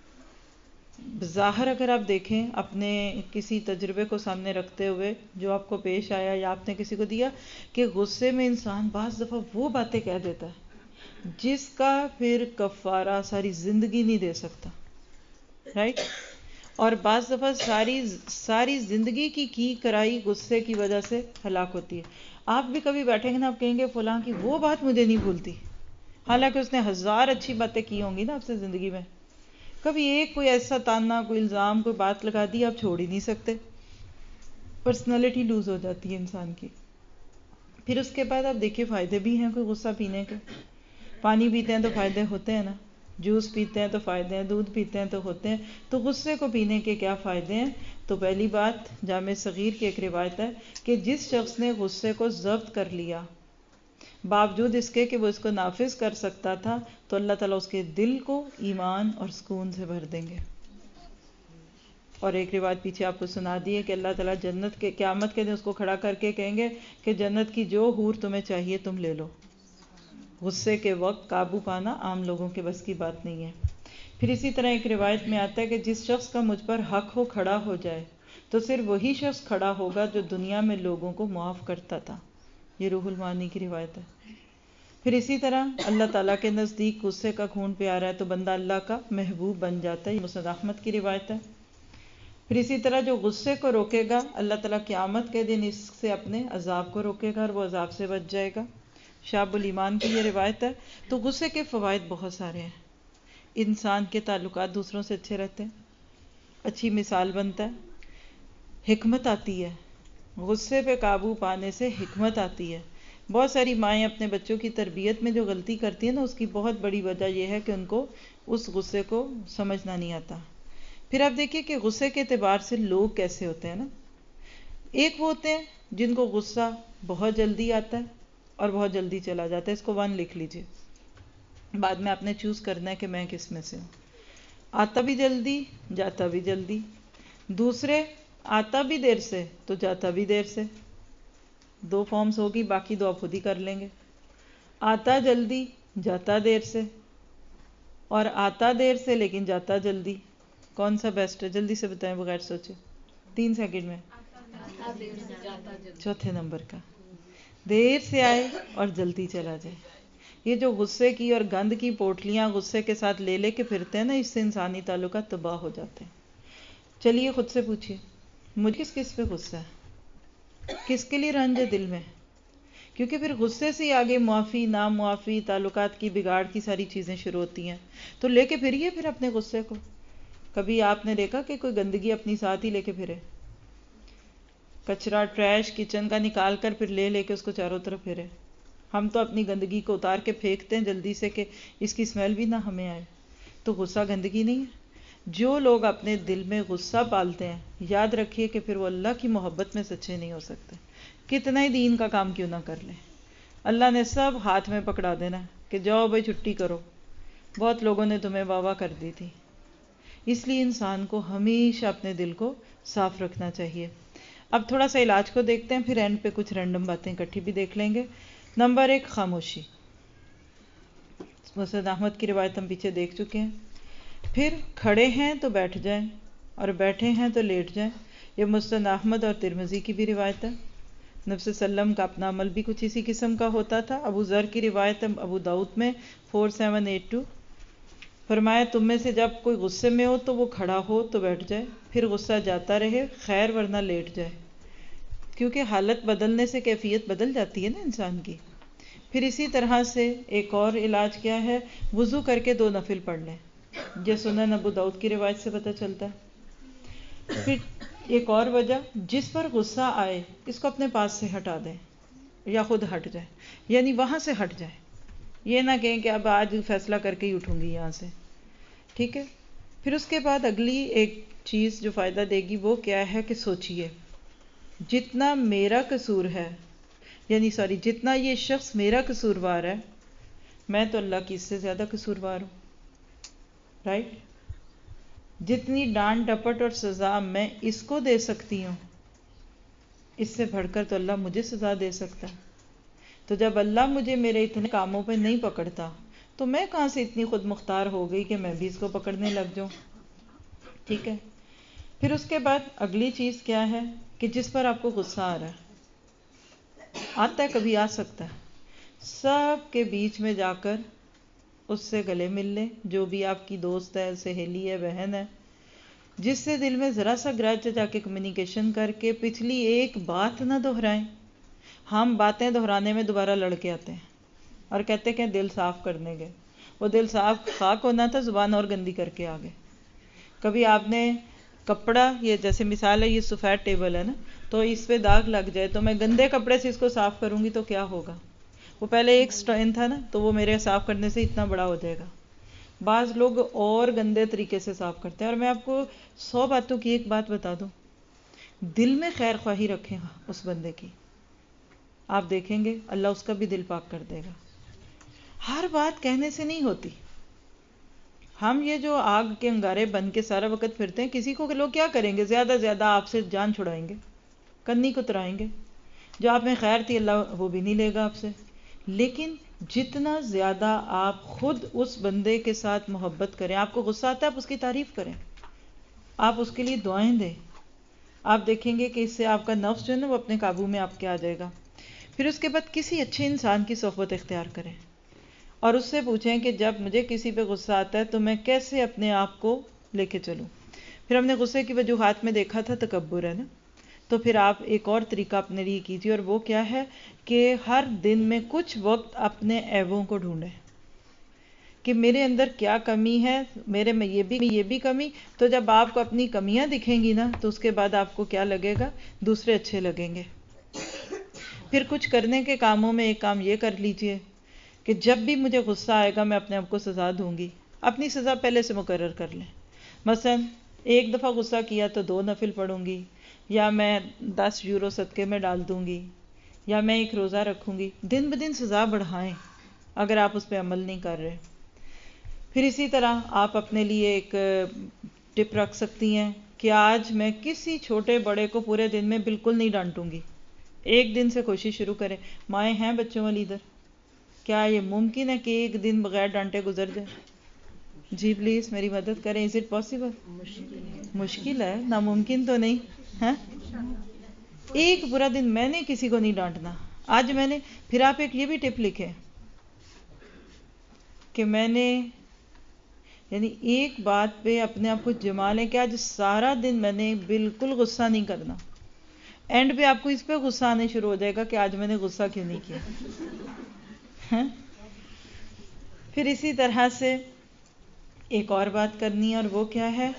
Speaker 1: بظاہر اگر آپ دیکھیں اپنے کسی تجربے کو سامنے رکھتے ہوئے جو آپ کو پیش آیا یا آپ نے کسی کو دیا، کہ غصے میں انسان بعض دفعہ وہ باتیں کہہ دیتا ہے جس کا پھر کفارہ ساری زندگی نہیں دے سکتا. رائٹ. اور بعض دفعہ ساری ساری زندگی کی کی کرائی غصے کی وجہ سے ہلاک ہوتی ہے. آپ بھی کبھی بیٹھیں گے نا، آپ کہیں گے فلاں کی وہ بات مجھے نہیں بھولتی، حالانکہ اس نے ہزار اچھی باتیں کی ہوں گی نا آپ سے زندگی میں. کبھی ایک کوئی ایسا تانا، کوئی الزام، کوئی بات لگا دی، آپ چھوڑ ہی نہیں سکتے، پرسنالٹی لوز ہو جاتی ہے انسان کی. پھر اس کے بعد آپ دیکھیے فائدے بھی ہیں کوئی غصہ پینے کے. پانی پیتے ہیں تو فائدے ہوتے ہیں نا، جوس پیتے ہیں تو فائدے ہیں، دودھ پیتے ہیں تو ہوتے ہیں. تو غصے کو پینے کے کیا فائدے ہیں؟ تو پہلی بات، جامع صغیر کی ایک روایت ہے کہ جس شخص نے غصے کو ضبط کر لیا باوجود اس کے کہ وہ اس کو نافذ کر سکتا تھا، تو اللہ تعالیٰ اس کے دل کو ایمان اور سکون سے بھر دیں گے. اور ایک روایت پیچھے آپ کو سنا دی ہے کہ اللہ تعالیٰ جنت کے قیامت کے دن اس کو کھڑا کر کے کہیں گے کہ جنت کی جو حور تمہیں چاہیے تم لے لو. غصے کے وقت قابو پانا عام لوگوں کے بس کی بات نہیں ہے. پھر اسی طرح ایک روایت میں آتا ہے کہ جس شخص کا مجھ پر حق ہو کھڑا ہو جائے تو صرف وہی شخص کھڑا ہوگا جو دنیا میں لوگوں کو معاف کرتا تھا. یہ روح المعانی کی روایت ہے. پھر اسی طرح اللہ تعالیٰ کے نزدیک غصے کا خون پیارا ہے تو بندہ اللہ کا محبوب بن جاتا ہے، یہ مسند احمد کی روایت ہے۔ پھر اسی طرح جو غصے کو روکے گا اللہ تعالیٰ قیامت کے دن اس سے اپنے عذاب کو روکے گا اور وہ عذاب سے بچ جائے گا، شعب الایمان کی یہ روایت ہے۔ تو غصے کے فوائد بہت سارے ہیں، انسان کے تعلقات دوسروں سے اچھے رہتے ہیں، اچھی مثال بنتا ہے، حکمت آتی ہے، غصے پہ قابو پانے سے حکمت آتی ہے۔ بہت ساری مائیں اپنے بچوں کی تربیت میں جو غلطی کرتی ہیں نا، اس کی بہت بڑی وجہ یہ ہے کہ ان کو اس غصے کو سمجھنا نہیں آتا۔ پھر آپ دیکھیے کہ غصے کے اعتبار سے لوگ کیسے ہوتے ہیں نا، ایک وہ ہوتے ہیں جن کو غصہ بہت جلدی آتا ہے اور بہت جلدی چلا جاتا ہے، اس کو ون لکھ لیجئے، بعد میں آپ نے چوز کرنا ہے کہ میں کس میں سے ہوں۔ آتا بھی جلدی، جاتا بھی جلدی۔ دوسرے آتا بھی دیر سے تو جاتا بھی دیر سے، دو فارمز ہوگی، باقی دو آپ خود ہی کر لیں گے۔ آتا جلدی، جاتا دیر سے، اور آتا دیر سے لیکن جاتا جلدی، کون سا بیسٹ ہے؟ جلدی سے بتائیں بغیر سوچے، تین سیکنڈ میں۔ چوتھے نمبر کا، دیر سے آئے اور جلدی چلا جائے۔ یہ جو غصے کی اور گند کی پوٹلیاں غصے کے ساتھ لے لے کے پھرتے ہیں نا، اس سے انسانی تعلقات تباہ ہو جاتے ہیں۔ چلیے خود سے پوچھئے، مجھے کس کس پہ غصہ ہے؟ کس کے لیے رنج ہے دل میں؟ کیونکہ پھر غصے سے آگے معافی، نامعافی، تعلقات کی بگاڑ کی ساری چیزیں شروع ہوتی ہیں۔ تو لے کے پھریے پھر اپنے غصے کو۔ کبھی آپ نے دیکھا کہ کوئی گندگی اپنی ساتھ ہی لے کے پھرے؟ کچرا، ٹریش کچن کا نکال کر پھر لے لے کے اس کو چاروں طرف پھرے۔ ہم تو اپنی گندگی کو اتار کے پھینکتے ہیں جلدی سے کہ اس کی اسمیل بھی نہ ہمیں آئے۔ تو غصہ گندگی نہیں ہے۔ جو لوگ اپنے دل میں غصہ پالتے ہیں، یاد رکھیے کہ پھر وہ اللہ کی محبت میں سچے نہیں ہو سکتے، کتنا ہی دین کا کام کیوں نہ کر لیں۔ اللہ نے سب ہاتھ میں پکڑا دینا کہ جاؤ بھائی چھٹی کرو، بہت لوگوں نے تمہیں واہ واہ کر دی تھی۔ اس لیے انسان کو ہمیشہ اپنے دل کو صاف رکھنا چاہیے۔ اب تھوڑا سا علاج کو دیکھتے ہیں، پھر اینڈ پہ کچھ رینڈم باتیں اکٹھی بھی دیکھ لیں گے۔ نمبر ایک، خاموشی۔ مسند احمد کی روایت ہم پیچھے دیکھ چکے ہیں۔ پھر کھڑے ہیں تو بیٹھ جائیں اور بیٹھے ہیں تو لیٹ جائیں، یہ مسند احمد اور ترمذی کی بھی روایت ہے۔ نبی صلی اللہ علیہ وسلم کا اپنا عمل بھی کچھ اسی قسم کا ہوتا تھا۔ ابو ذر کی روایت ہے ابو داؤد میں فور سیون ایٹ ٹو، فرمایا تم میں سے جب کوئی غصے میں ہو تو وہ کھڑا ہو تو بیٹھ جائے، پھر غصہ جاتا رہے خیر ورنہ لیٹ جائے، کیونکہ حالت بدلنے سے کیفیت بدل جاتی ہے نا انسان کی۔ پھر اسی طرح سے ایک اور علاج کیا ہے، وضو کر کے دو نفل پڑھ لیں، یہ سنن ابو داؤد کی روایت سے پتہ چلتا ہے۔ پھر ایک اور وجہ، جس پر غصہ آئے اس کو اپنے پاس سے ہٹا دیں یا خود ہٹ جائے، یعنی وہاں سے ہٹ جائے، یہ نہ کہیں کہ اب آج فیصلہ کر کے ہی اٹھوں گی یہاں سے، ٹھیک ہے۔ پھر اس کے بعد اگلی ایک چیز جو فائدہ دے گی وہ کیا ہے کہ سوچئے جتنا میرا قصور ہے، یعنی سوری جتنا یہ شخص میرا قصوروار ہے، میں تو اللہ کی اس سے زیادہ قصوروار ہوں، رائٹ؟ جتنی ڈانٹ ڈپٹ اور سزا میں اس کو دے سکتی ہوں، اس سے بڑھ کر تو اللہ مجھے سزا دے سکتا ہے۔ تو جب اللہ مجھے میرے اتنے کاموں پہ نہیں پکڑتا تو میں کہاں سے اتنی خود مختار ہو گئی کہ میں بھی اس کو پکڑنے لگ جاؤں، ٹھیک ہے۔ پھر اس کے بعد اگلی چیز کیا ہے کہ جس پر آپ کو غصہ آ رہا ہے، آتا ہے کبھی، آ سکتا ہے، سب کے بیچ میں جا کر اس سے گلے مل لیں، جو بھی آپ کی دوست ہے، سہیلی ہے، بہن ہے، جس سے دل میں ذرا سا گرج جا کے کمیونیکیشن کر کے پچھلی ایک بات نہ دہرائیں۔ ہم باتیں دہرانے میں دوبارہ لڑ کے آتے ہیں اور کہتے کہ دل صاف کرنے گئے، وہ دل صاف خاک ہونا تھا، زبان اور گندی کر کے آگے۔ کبھی آپ نے کپڑا، یہ جیسے مثال ہے، یہ سفید ٹیبل ہے نا، تو اس پہ داغ لگ جائے تو میں گندے کپڑے سے اس کو صاف کروں گی تو کیا ہوگا؟ وہ پہلے ایک سٹین تھا نا، تو وہ میرے صاف کرنے سے اتنا بڑا ہو جائے گا۔ بعض لوگ اور گندے طریقے سے صاف کرتے ہیں، اور میں آپ کو سو باتوں کی ایک بات بتا دوں، دل میں خیر خواہی رکھیں اس بندے کی، آپ دیکھیں گے اللہ اس کا بھی دل پاک کر دے گا۔ ہر بات کہنے سے نہیں ہوتی۔ ہم یہ جو آگ کے انگارے بن کے سارا وقت پھرتے ہیں، کسی کو لوگ کیا کریں گے؟ زیادہ زیادہ آپ سے جان چھڑائیں گے، کنی کترائیں گے، جو آپ میں خیر تھی اللہ وہ بھی نہیں لے گا آپ سے۔ لیکن جتنا زیادہ آپ خود اس بندے کے ساتھ محبت کریں، آپ کو غصہ آتا ہے آپ اس کی تعریف کریں، آپ اس کے لیے دعائیں دیں، آپ دیکھیں گے کہ اس سے آپ کا نفس جو ہے نا وہ اپنے قابو میں آپ کے آ جائے گا۔ پھر اس کے بعد کسی اچھے انسان کی صحبت اختیار کریں، اور اس سے پوچھیں کہ جب مجھے کسی پہ غصہ آتا ہے تو میں کیسے اپنے آپ کو لے کے چلوں. پھر ہم نے غصے کی وجوہات میں دیکھا تھا تکبر ہے نا. تو پھر آپ ایک اور طریقہ اپنے لیے کیجیے، اور وہ کیا ہے کہ ہر دن میں کچھ وقت اپنے عیبوں کو ڈھونڈیں کہ میرے اندر کیا کمی ہے، میرے میں یہ بھی یہ بھی کمی. تو جب آپ کو اپنی کمیاں دکھیں گی نا تو اس کے بعد آپ کو کیا لگے گا، دوسرے اچھے لگیں گے. پھر کچھ کرنے کے کاموں میں ایک کام یہ کر لیجئے کہ جب بھی مجھے غصہ آئے گا میں اپنے آپ کو سزا دوں گی. اپنی سزا پہلے سے مقرر کر لیں. مثلا ایک دفعہ غصہ کیا تو دو نفل پڑھوں گی، یا میں دس یورو صدقے میں ڈال دوں گی، یا میں ایک روزہ رکھوں گی. دن بدن سزا بڑھائیں اگر آپ اس پہ عمل نہیں کر رہے. پھر اسی طرح آپ اپنے لیے ایک ٹپ رکھ سکتی ہیں کہ آج میں کسی چھوٹے بڑے کو پورے دن میں بالکل نہیں ڈانٹوں گی. ایک دن سے کوشش شروع کریں. مائیں ہیں بچوں والی ادھر، کیا یہ ممکن ہے کہ ایک دن بغیر ڈانٹے گزر جائے؟ جی پلیز میری مدد کریں. Is it possible? مشکل ہے، ناممکن تو نہیں ہے. ایک برا دن میں نے کسی کو نہیں ڈانٹنا. آج میں نے پھر آپ ایک یہ بھی ٹپ لکھیں کہ میں نے یعنی ایک بات پہ اپنے آپ کو جما لیں کہ آج سارا دن میں نے بالکل غصہ نہیں کرنا. اینڈ پہ آپ کو اس پہ غصہ آنے شروع ہو جائے گا کہ آج میں نے غصہ کیوں نہیں کیا. پھر اسی طرح سے ایک اور بات کرنی ہے، اور وہ کیا ہے،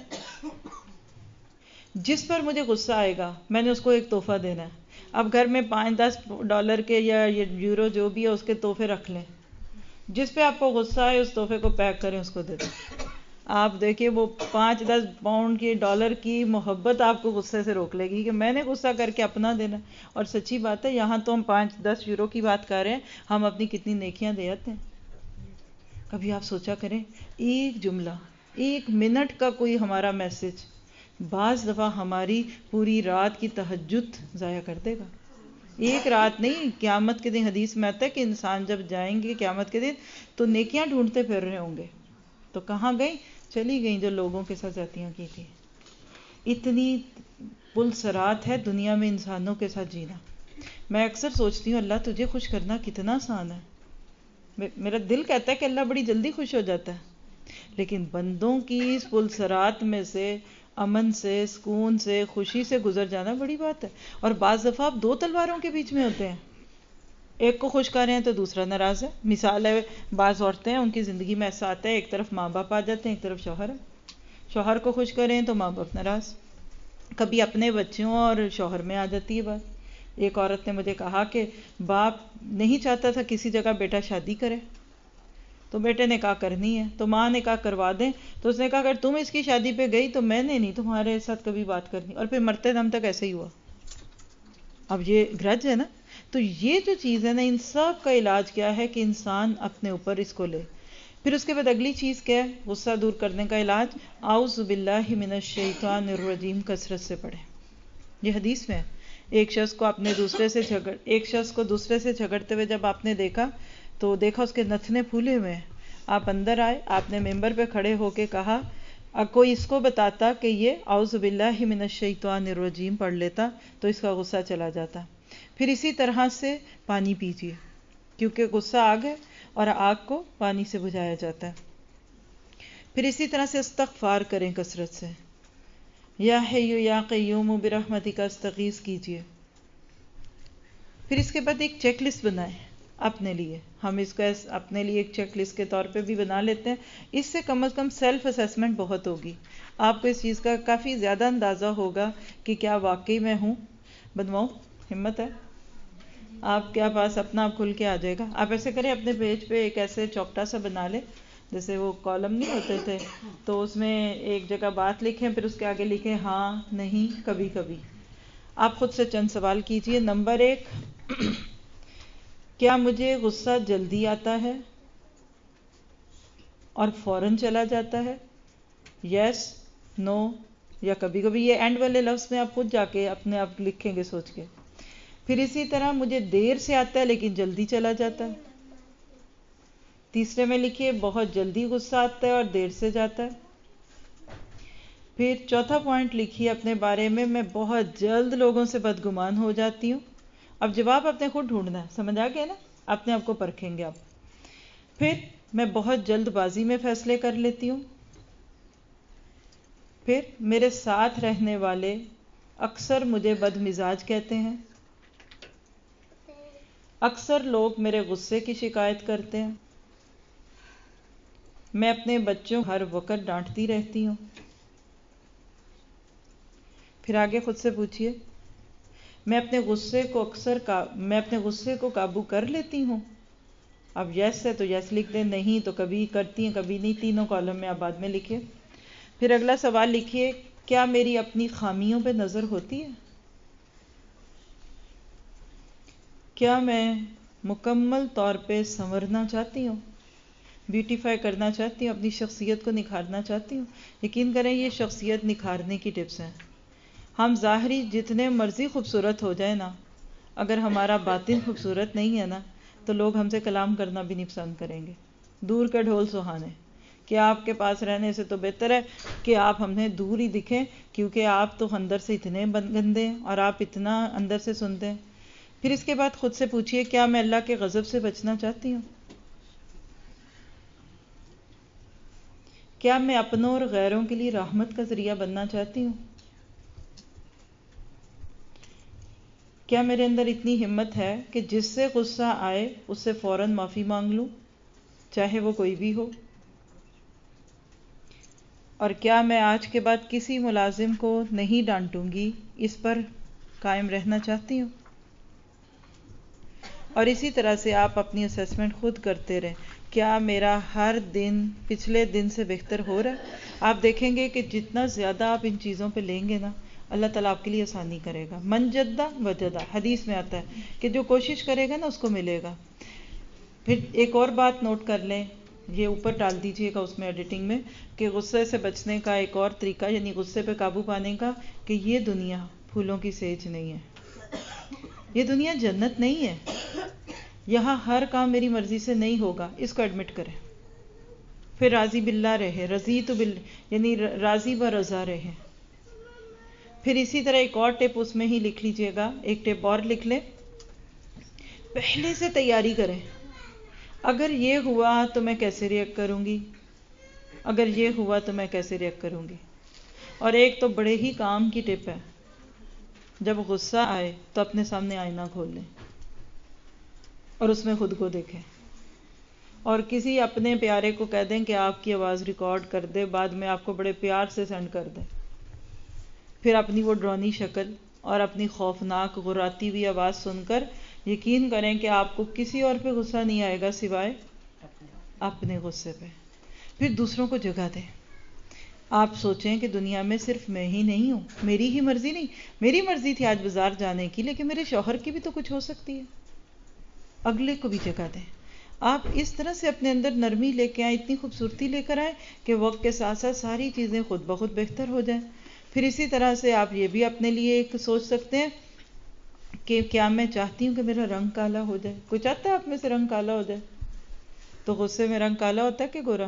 Speaker 1: جس پر مجھے غصہ آئے گا میں نے اس کو ایک تحفہ دینا ہے. اب گھر میں پانچ دس ڈالر کے یا یورو جو بھی ہے اس کے تحفے رکھ لیں. جس پہ آپ کو غصہ آئے اس تحفے کو پیک کریں، اس کو دے دیں. آپ دیکھیں وہ پانچ دس پاؤنڈ کی ڈالر کی محبت آپ کو غصے سے روک لے گی کہ میں نے غصہ کر کے اپنا دینا. اور سچی بات ہے، یہاں تو ہم پانچ دس یورو کی بات کر رہے ہیں، ہم اپنی کتنی نیکیاں دے آتے ہیں. کبھی آپ سوچا کریں، ایک جملہ ایک منٹ کا کوئی ہمارا میسج بعض دفعہ ہماری پوری رات کی تہجد ضائع کر دے گا. ایک رات نہیں، قیامت کے دن حدیث میں آتا ہے کہ انسان جب جائیں گے قیامت کے دن تو نیکیاں ڈھونڈتے پھر رہے ہوں گے. تو کہاں گئیں؟ چلی گئیں جو لوگوں کے ساتھ زیادتیاں کی تھی. اتنی پلسرات ہے دنیا میں انسانوں کے ساتھ جینا. میں اکثر سوچتی ہوں اللہ تجھے خوش کرنا کتنا آسان ہے. میرا دل کہتا ہے کہ اللہ بڑی جلدی خوش ہو جاتا ہے، لیکن بندوں کی اس پلسرات میں سے امن سے، سکون سے، خوشی سے گزر جانا بڑی بات ہے. اور بعض دفعہ آپ دو تلواروں کے بیچ میں ہوتے ہیں، ایک کو خوش کر رہے ہیں تو دوسرا ناراض ہے. مثال ہے، بعض عورتیں ہیں ان کی زندگی میں ایسا آتا ہے، ایک طرف ماں باپ آ جاتے ہیں، ایک طرف شوہر ہے. شوہر کو خوش کریں تو ماں باپ ناراض. کبھی اپنے بچوں اور شوہر میں آ جاتی ہے بات. ایک عورت نے مجھے کہا کہ باپ نہیں چاہتا تھا کسی جگہ بیٹا شادی کرے، تو بیٹے نے کہا کرنی ہے، تو ماں نے کہا کروا دیں. تو اس نے کہا اگر تم اس کی شادی پہ گئی تو میں نے نہیں تمہارے ساتھ کبھی بات کرنی. اور پھر مرتے دم تک ایسے ہی ہوا. اب یہ گرج ہے نا. تو یہ جو چیز ہے نا، ان سب کا علاج کیا ہے کہ انسان اپنے اوپر اس کو لے. پھر اس کے بعد اگلی چیز کیا ہے غصہ دور کرنے کا علاج؟ اعوذ باللہ من الشیطان الرجیم کثرت سے پڑھیں. یہ حدیث میں ہے. ایک شخص کو اپنے دوسرے سے جھگڑ ایک شخص کو دوسرے سے جھگڑتے ہوئے جب آپ نے دیکھا تو دیکھا اس کے نتنے پھولے ہوئے ہیں. آپ اندر آئے، آپ نے ممبر پہ کھڑے ہو کے کہا کوئی اس کو بتاتا کہ یہ اعوذ باللہ من الشیطان الرجیم پڑھ لیتا تو اس کا غصہ چلا جاتا. پھر اسی طرح سے پانی پیجیے، کیونکہ غصہ آگ ہے اور آگ کو پانی سے بجھایا جاتا ہے. پھر اسی طرح سے استغفار کریں کثرت سے. یا حی یا قیوم برحمتک استغیث کیجیے. پھر اس کے بعد ایک چیک لسٹ بنائیں اپنے لیے. ہم اس کو اپنے لیے ایک چیک لسٹ کے طور پہ بھی بنا لیتے ہیں. اس سے کم از کم سیلف اسیسمنٹ بہت ہوگی. آپ کو اس چیز کا کافی زیادہ اندازہ ہوگا کہ کیا واقعی میں ہوں. بنواؤں؟ ہمت ہے آپ کے پاس اپنا آپ کھل کے آ جائے گا. آپ ایسے کریں، اپنے پیج پہ ایک ایسے چوکٹا سا بنا لیں جیسے وہ کالم نہیں ہوتے تھے، تو اس میں ایک جگہ بات لکھیں، پھر اس کے آگے لکھیں ہاں، نہیں، کبھی کبھی. آپ خود سے چند سوال کیجئے. نمبر ایک، کیا مجھے غصہ جلدی آتا ہے اور فوراً چلا جاتا ہے؟ یس، نو، یا کبھی کبھی. یہ اینڈ والے لفظ میں آپ خود جا کے اپنے آپ لکھیں گے سوچ کے. پھر اسی طرح مجھے دیر سے آتا ہے لیکن جلدی چلا جاتا ہے. تیسرے میں لکھیے بہت جلدی غصہ آتا ہے اور دیر سے جاتا ہے. پھر چوتھا پوائنٹ لکھیے اپنے بارے میں، میں بہت جلد لوگوں سے بدگمان ہو جاتی ہوں. اب جواب اپنے خود ڈھونڈنا ہے. سمجھ آ گیا نا؟ اپنے آپ کو پرکھیں گے آپ. پھر میں بہت جلد بازی میں فیصلے کر لیتی ہوں. پھر میرے ساتھ رہنے والے اکثر مجھے بد مزاج کہتے ہیں. اکثر لوگ میرے غصے کی شکایت کرتے ہیں. میں اپنے بچوں کو ہر وقت ڈانٹتی رہتی ہوں. پھر آگے خود سے پوچھئے، میں اپنے غصے کو اکثر کا میں اپنے غصے کو قابو کر لیتی ہوں. اب یس ہے تو یس لکھ دیں، نہیں تو کبھی کرتی ہیں کبھی نہیں، تینوں کالم میں آپ بعد میں لکھیں. پھر اگلا سوال لکھیے، کیا میری اپنی خامیوں پہ نظر ہوتی ہے؟ کیا میں مکمل طور پہ سنورنا چاہتی ہوں، بیوٹیفائی کرنا چاہتی ہوں، اپنی شخصیت کو نکھارنا چاہتی ہوں؟ یقین کریں یہ شخصیت نکھارنے کی ٹپس ہیں. ہم ظاہری جتنے مرضی خوبصورت ہو جائے نا، اگر ہمارا باطن خوبصورت نہیں ہے نا تو لوگ ہم سے کلام کرنا بھی نہیں پسند کریں گے. دور کے ڈھول سہانے، کہ آپ کے پاس رہنے سے تو بہتر ہے کہ آپ ہمیں دور ہی دکھیں، کیونکہ آپ تو اندر سے اتنے گندے ہیں اور آپ اتنا اندر سے سنتے ہیں. پھر اس کے بعد خود سے پوچھئے، کیا میں اللہ کے غضب سے بچنا چاہتی ہوں؟ کیا میں اپنوں اور غیروں کے لیے رحمت کا ذریعہ بننا چاہتی ہوں؟ کیا میرے اندر اتنی ہمت ہے کہ جس سے غصہ آئے اس سے فوراً معافی مانگ لوں، چاہے وہ کوئی بھی ہو؟ اور کیا میں آج کے بعد کسی ملازم کو نہیں ڈانٹوں گی، اس پر قائم رہنا چاہتی ہوں؟ اور اسی طرح سے آپ اپنی اسیسمنٹ خود کرتے رہیں، کیا میرا ہر دن پچھلے دن سے بہتر ہو رہا ہے؟ آپ دیکھیں گے کہ جتنا زیادہ آپ ان چیزوں پہ لیں گے نا، اللہ تعالیٰ آپ کے لیے آسانی کرے گا. من جدہ وجدہ، حدیث میں آتا ہے کہ جو کوشش کرے گا نا اس کو ملے گا. پھر ایک اور بات نوٹ کر لیں، یہ اوپر ڈال دیجئے گا اس میں ایڈیٹنگ میں، کہ غصے سے بچنے کا ایک اور طریقہ، یعنی غصے پہ قابو پانے کا، کہ یہ دنیا پھولوں کی سیج نہیں ہے، یہ دنیا جنت نہیں ہے، یہاں ہر کام میری مرضی سے نہیں ہوگا، اس کو ایڈمٹ کریں. پھر راضی باللہ رہے، رضیت باللہ، یعنی راضی و رضا رہے. پھر اسی طرح ایک اور ٹپ اس میں ہی لکھ لیجئے گا، ایک ٹپ اور لکھ لیں، پہلے سے تیاری کریں. اگر یہ ہوا تو میں کیسے ریئیکٹ کروں گی، اگر یہ ہوا تو میں کیسے ریئیکٹ کروں گی. اور ایک تو بڑے ہی کام کی ٹپ ہے، جب غصہ آئے تو اپنے سامنے آئینہ کھول لیں اور اس میں خود کو دیکھیں، اور کسی اپنے پیارے کو کہہ دیں کہ آپ کی آواز ریکارڈ کر دے، بعد میں آپ کو بڑے پیار سے سینڈ کر دیں. پھر اپنی وہ ڈرونی شکل اور اپنی خوفناک غراتی ہوئی آواز سن کر یقین کریں کہ آپ کو کسی اور پہ غصہ نہیں آئے گا سوائے اپنے غصے پہ. پھر دوسروں کو جگہ دیں. آپ سوچیں کہ دنیا میں صرف میں ہی نہیں ہوں، میری ہی مرضی نہیں، میری مرضی تھی آج بازار جانے کی، لیکن میرے شوہر کی بھی تو کچھ ہو سکتی ہے. اگلے کو بھی جگہ دیں. آپ اس طرح سے اپنے اندر نرمی لے کے آئیں، اتنی خوبصورتی لے کر آئیں کہ وقت کے ساتھ ساتھ ساری چیزیں خود بخود بہتر ہو جائیں. پھر اسی طرح سے آپ یہ بھی اپنے لیے ایک سوچ سکتے ہیں کہ کیا میں چاہتی ہوں کہ میرا رنگ کالا ہو جائے؟ کوئی چاہتا ہے آپ میں سے رنگ کالا ہو جائے؟ تو غصے میں رنگ کالا ہوتا ہے کہ گورا؟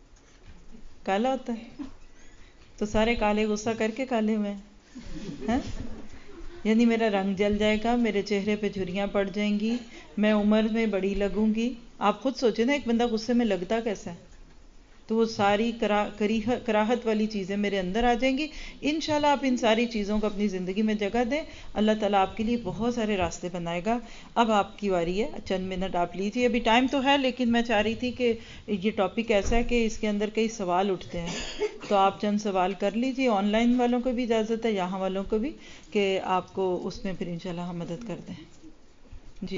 Speaker 1: کالا ہوتا ہے. تو سارے کالے غصہ کر کے کالے میں ہیں، یعنی میرا رنگ جل جائے گا، میرے چہرے پہ جھریاں پڑ جائیں گی، میں عمر میں بڑی لگوں گی. آپ خود سوچیں نا ایک بندہ غصے میں لگتا کیسا ہے، تو وہ ساری کراہت والی چیزیں میرے اندر آ جائیں گی. انشاءاللہ آپ ان ساری چیزوں کو اپنی زندگی میں جگہ دیں، اللہ تعالیٰ آپ کے لیے بہت سارے راستے بنائے گا. اب آپ کی واری ہے، چند منٹ آپ لیجیے، ابھی ٹائم تو ہے لیکن میں چاہ رہی تھی کہ یہ ٹاپک ایسا ہے کہ اس کے اندر کئی سوال اٹھتے ہیں، تو آپ چند سوال کر لیجیے. آن لائن والوں کو بھی اجازت ہے، یہاں والوں کو بھی، کہ آپ کو اس میں پھر انشاءاللہ ہم مدد کر دیں. جی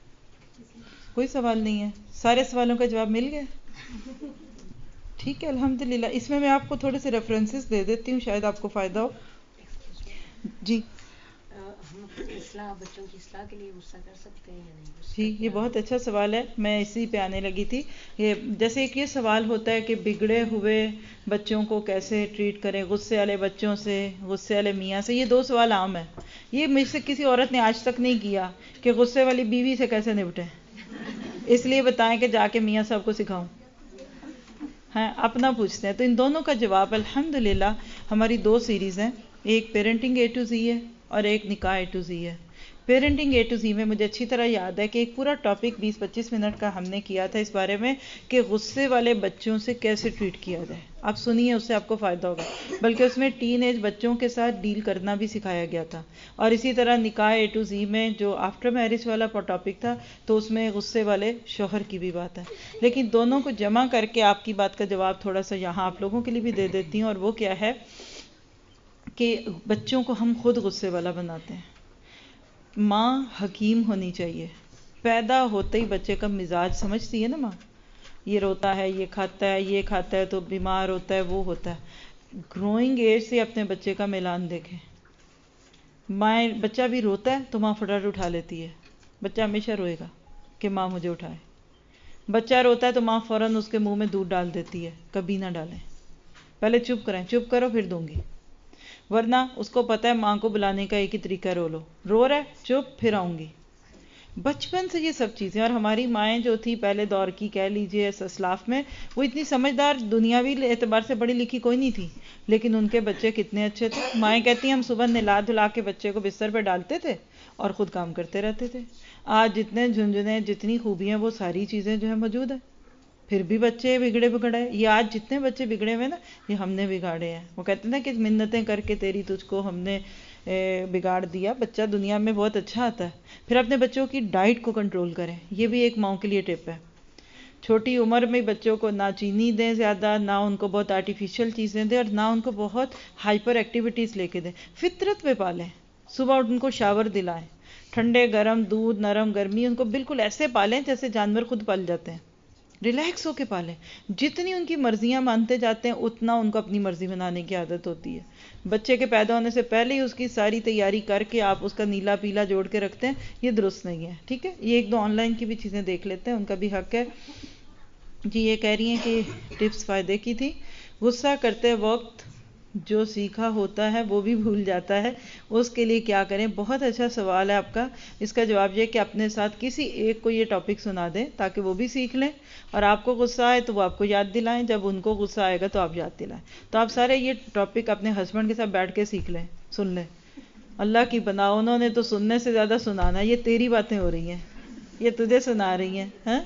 Speaker 1: کوئی سوال نہیں ہے؟ سارے سوالوں کا جواب مل گیا؟ ٹھیک ہے الحمدللہ. اس میں میں آپ کو تھوڑے سے ریفرنسز دے دیتی ہوں، شاید آپ کو فائدہ ہو. جی
Speaker 3: ہم اپنی اصلاح، بچوں کی اصلاح کے لیے غصہ کر سکتے ہیں یا نہیں؟
Speaker 1: جی یہ بہت اچھا سوال ہے، میں اسی پہ آنے لگی تھی. یہ جیسے ایک یہ سوال ہوتا ہے کہ بگڑے ہوئے بچوں کو کیسے ٹریٹ کریں، غصے والے بچوں سے، غصے والے میاں سے. یہ دو سوال عام ہیں، یہ مجھ سے کسی عورت نے آج تک نہیں کیا کہ غصے والی بیوی سے کیسے نپٹیں. اس لیے بتائیں کہ جا کے میاں صاحب کو سکھاؤں. ہاں اپنا پوچھتے ہیں. تو ان دونوں کا جواب الحمدللہ ہماری دو سیریز ہیں، ایک پیرنٹنگ اے ٹو زی ہے اور ایک نکاح اے ٹو زی ہے. پیرنٹنگ اے ٹو زی میں مجھے اچھی طرح یاد ہے کہ ایک پورا ٹاپک بیس پچیس منٹ کا ہم نے کیا تھا اس بارے میں کہ غصے والے بچوں سے کیسے ٹریٹ کیا جائے. آپ سنیے, اس سے آپ کو فائدہ ہوگا. بلکہ اس میں ٹین ایج بچوں کے ساتھ ڈیل کرنا بھی سکھایا گیا تھا. اور اسی طرح نکاح اے ٹو زی میں جو آفٹر میرج والا ٹاپک تھا تو اس میں غصے والے شوہر کی بھی بات ہے. لیکن دونوں کو جمع کر کے آپ کی بات کا جواب تھوڑا سا یہاں آپ لوگوں کے لیے بھی دے دیتی ہوں, اور وہ کیا ہے کہ بچوں کو ہم خود غصے والا بناتے ہیں. ماں حکیم ہونی چاہیے. پیدا ہوتے ہی بچے کا مزاج سمجھتی ہے نا ماں, یہ روتا ہے, یہ کھاتا ہے, یہ کھاتا ہے تو بیمار ہوتا ہے, وہ ہوتا ہے. گروئنگ ایج سے اپنے بچے کا میلان دیکھیں. ماں بچہ بھی روتا ہے تو ماں فٹافٹ اٹھا لیتی ہے. بچہ ہمیشہ روئے گا کہ ماں مجھے اٹھائے. بچہ روتا ہے تو ماں فوراً اس کے منہ میں دودھ ڈال دیتی ہے. کبھی نہ ڈالیں, پہلے چپ کریں, چپ کرو پھر دوں گی. ورنہ اس کو پتہ ہے ماں کو بلانے کا ایک ہی طریقہ ہے, رو لو. رو رہا ہے, چپ, پھر آؤں گی. بچپن سے یہ سب چیزیں. اور ہماری مائیں جو تھی پہلے دور کی کہہ لیجئے اسلاف میں, وہ اتنی سمجھدار دنیاوی اعتبار سے پڑھی لکھی کوئی نہیں تھی, لیکن ان کے بچے کتنے اچھے تھے. مائیں کہتی ہیں ہم صبح نلا دھلا کے بچے کو بستر پہ ڈالتے تھے اور خود کام کرتے رہتے تھے. آج جتنے جھنجھنے, جتنی خوبیاں, وہ ساری چیزیں جو ہے موجود ہیں, پھر بھی بچے بگڑے بگڑے. یہ آج جتنے بچے بگڑے ہوئے نا, یہ ہم نے بگاڑے ہیں. وہ کہتے ہیں کہ منتیں کر کے تیری تجھ کو ہم نے بگاڑ دیا. بچہ دنیا میں بہت اچھا آتا ہے. پھر اپنے بچوں کی ڈائٹ کو کنٹرول کریں. یہ بھی ایک ماں کے لیے ٹپ ہے. چھوٹی عمر میں بچوں کو نہ چینی دیں زیادہ, نہ ان کو بہت آرٹیفیشل چیزیں دیں, اور نہ ان کو بہت ہائپر ایکٹیویٹیز لے کے دیں. فطرت پہ پالیں. صبح ان کو شاور دلائیں, ٹھنڈے گرم دودھ, نرم گرمی, ان کو بالکل ایسے پالیں جیسے جانور خود پل جاتے ہیں. ریلیکس ہو کے پالیں. جتنی ان کی مرضیاں مانتے جاتے ہیں اتنا ان کو اپنی مرضی بنانے کی عادت ہوتی ہے. بچے کے پیدا ہونے سے پہلے ہی اس کی ساری تیاری کر کے آپ اس کا نیلا پیلا جوڑ کے رکھتے ہیں, یہ درست نہیں ہے. ٹھیک ہے, یہ ایک دو آن لائن کی بھی چیزیں دیکھ لیتے ہیں, ان کا بھی حق ہے. جی یہ کہہ رہی ہیں کہ ٹپس فائدے کی تھی. غصہ کرتے وقت جو سیکھا ہوتا ہے وہ بھی بھول جاتا ہے, اس کے لیے کیا کریں؟ بہت اچھا سوال ہے آپ کا. اس کا جواب یہ کہ اپنے ساتھ کسی ایک کو یہ ٹاپک سنا دیں تاکہ وہ بھی سیکھ لیں, اور آپ کو غصہ آئے تو وہ آپ کو یاد دلائیں, جب ان کو غصہ آئے گا تو آپ یاد دلائیں. تو آپ سارے یہ ٹاپک اپنے ہسبینڈ کے ساتھ بیٹھ کے سیکھ لیں, سن لیں. اللہ کی بنا, انہوں نے تو سننے سے زیادہ سنانا ہے. یہ تیری باتیں ہو رہی ہیں, یہ تجھے سنا رہی ہیں. ہاں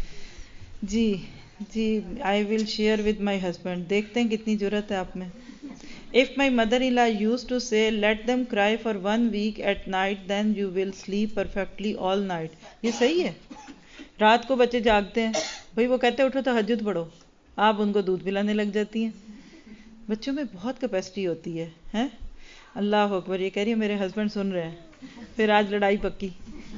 Speaker 1: جی جی, I will share with my husband. دیکھتے ہیں کتنی جرت ہے آپ میں. If my mother-in-law used to say, let them cry for one week at night, then you will sleep perfectly all night. یہ صحیح ہے. رات کو بچے جاگتے ہیں, بھئی وہ کہتے ہیں اٹھو تہجد پڑھو, آپ ان کو دودھ پلانے لگ جاتی ہیں. بچوں میں بہت کیپیسٹی ہوتی ہے. ہیں اللہ اکبر. یہ کہہ رہی ہے میرے ہسبینڈ سن رہے ہیں, پھر آج لڑائی پکی.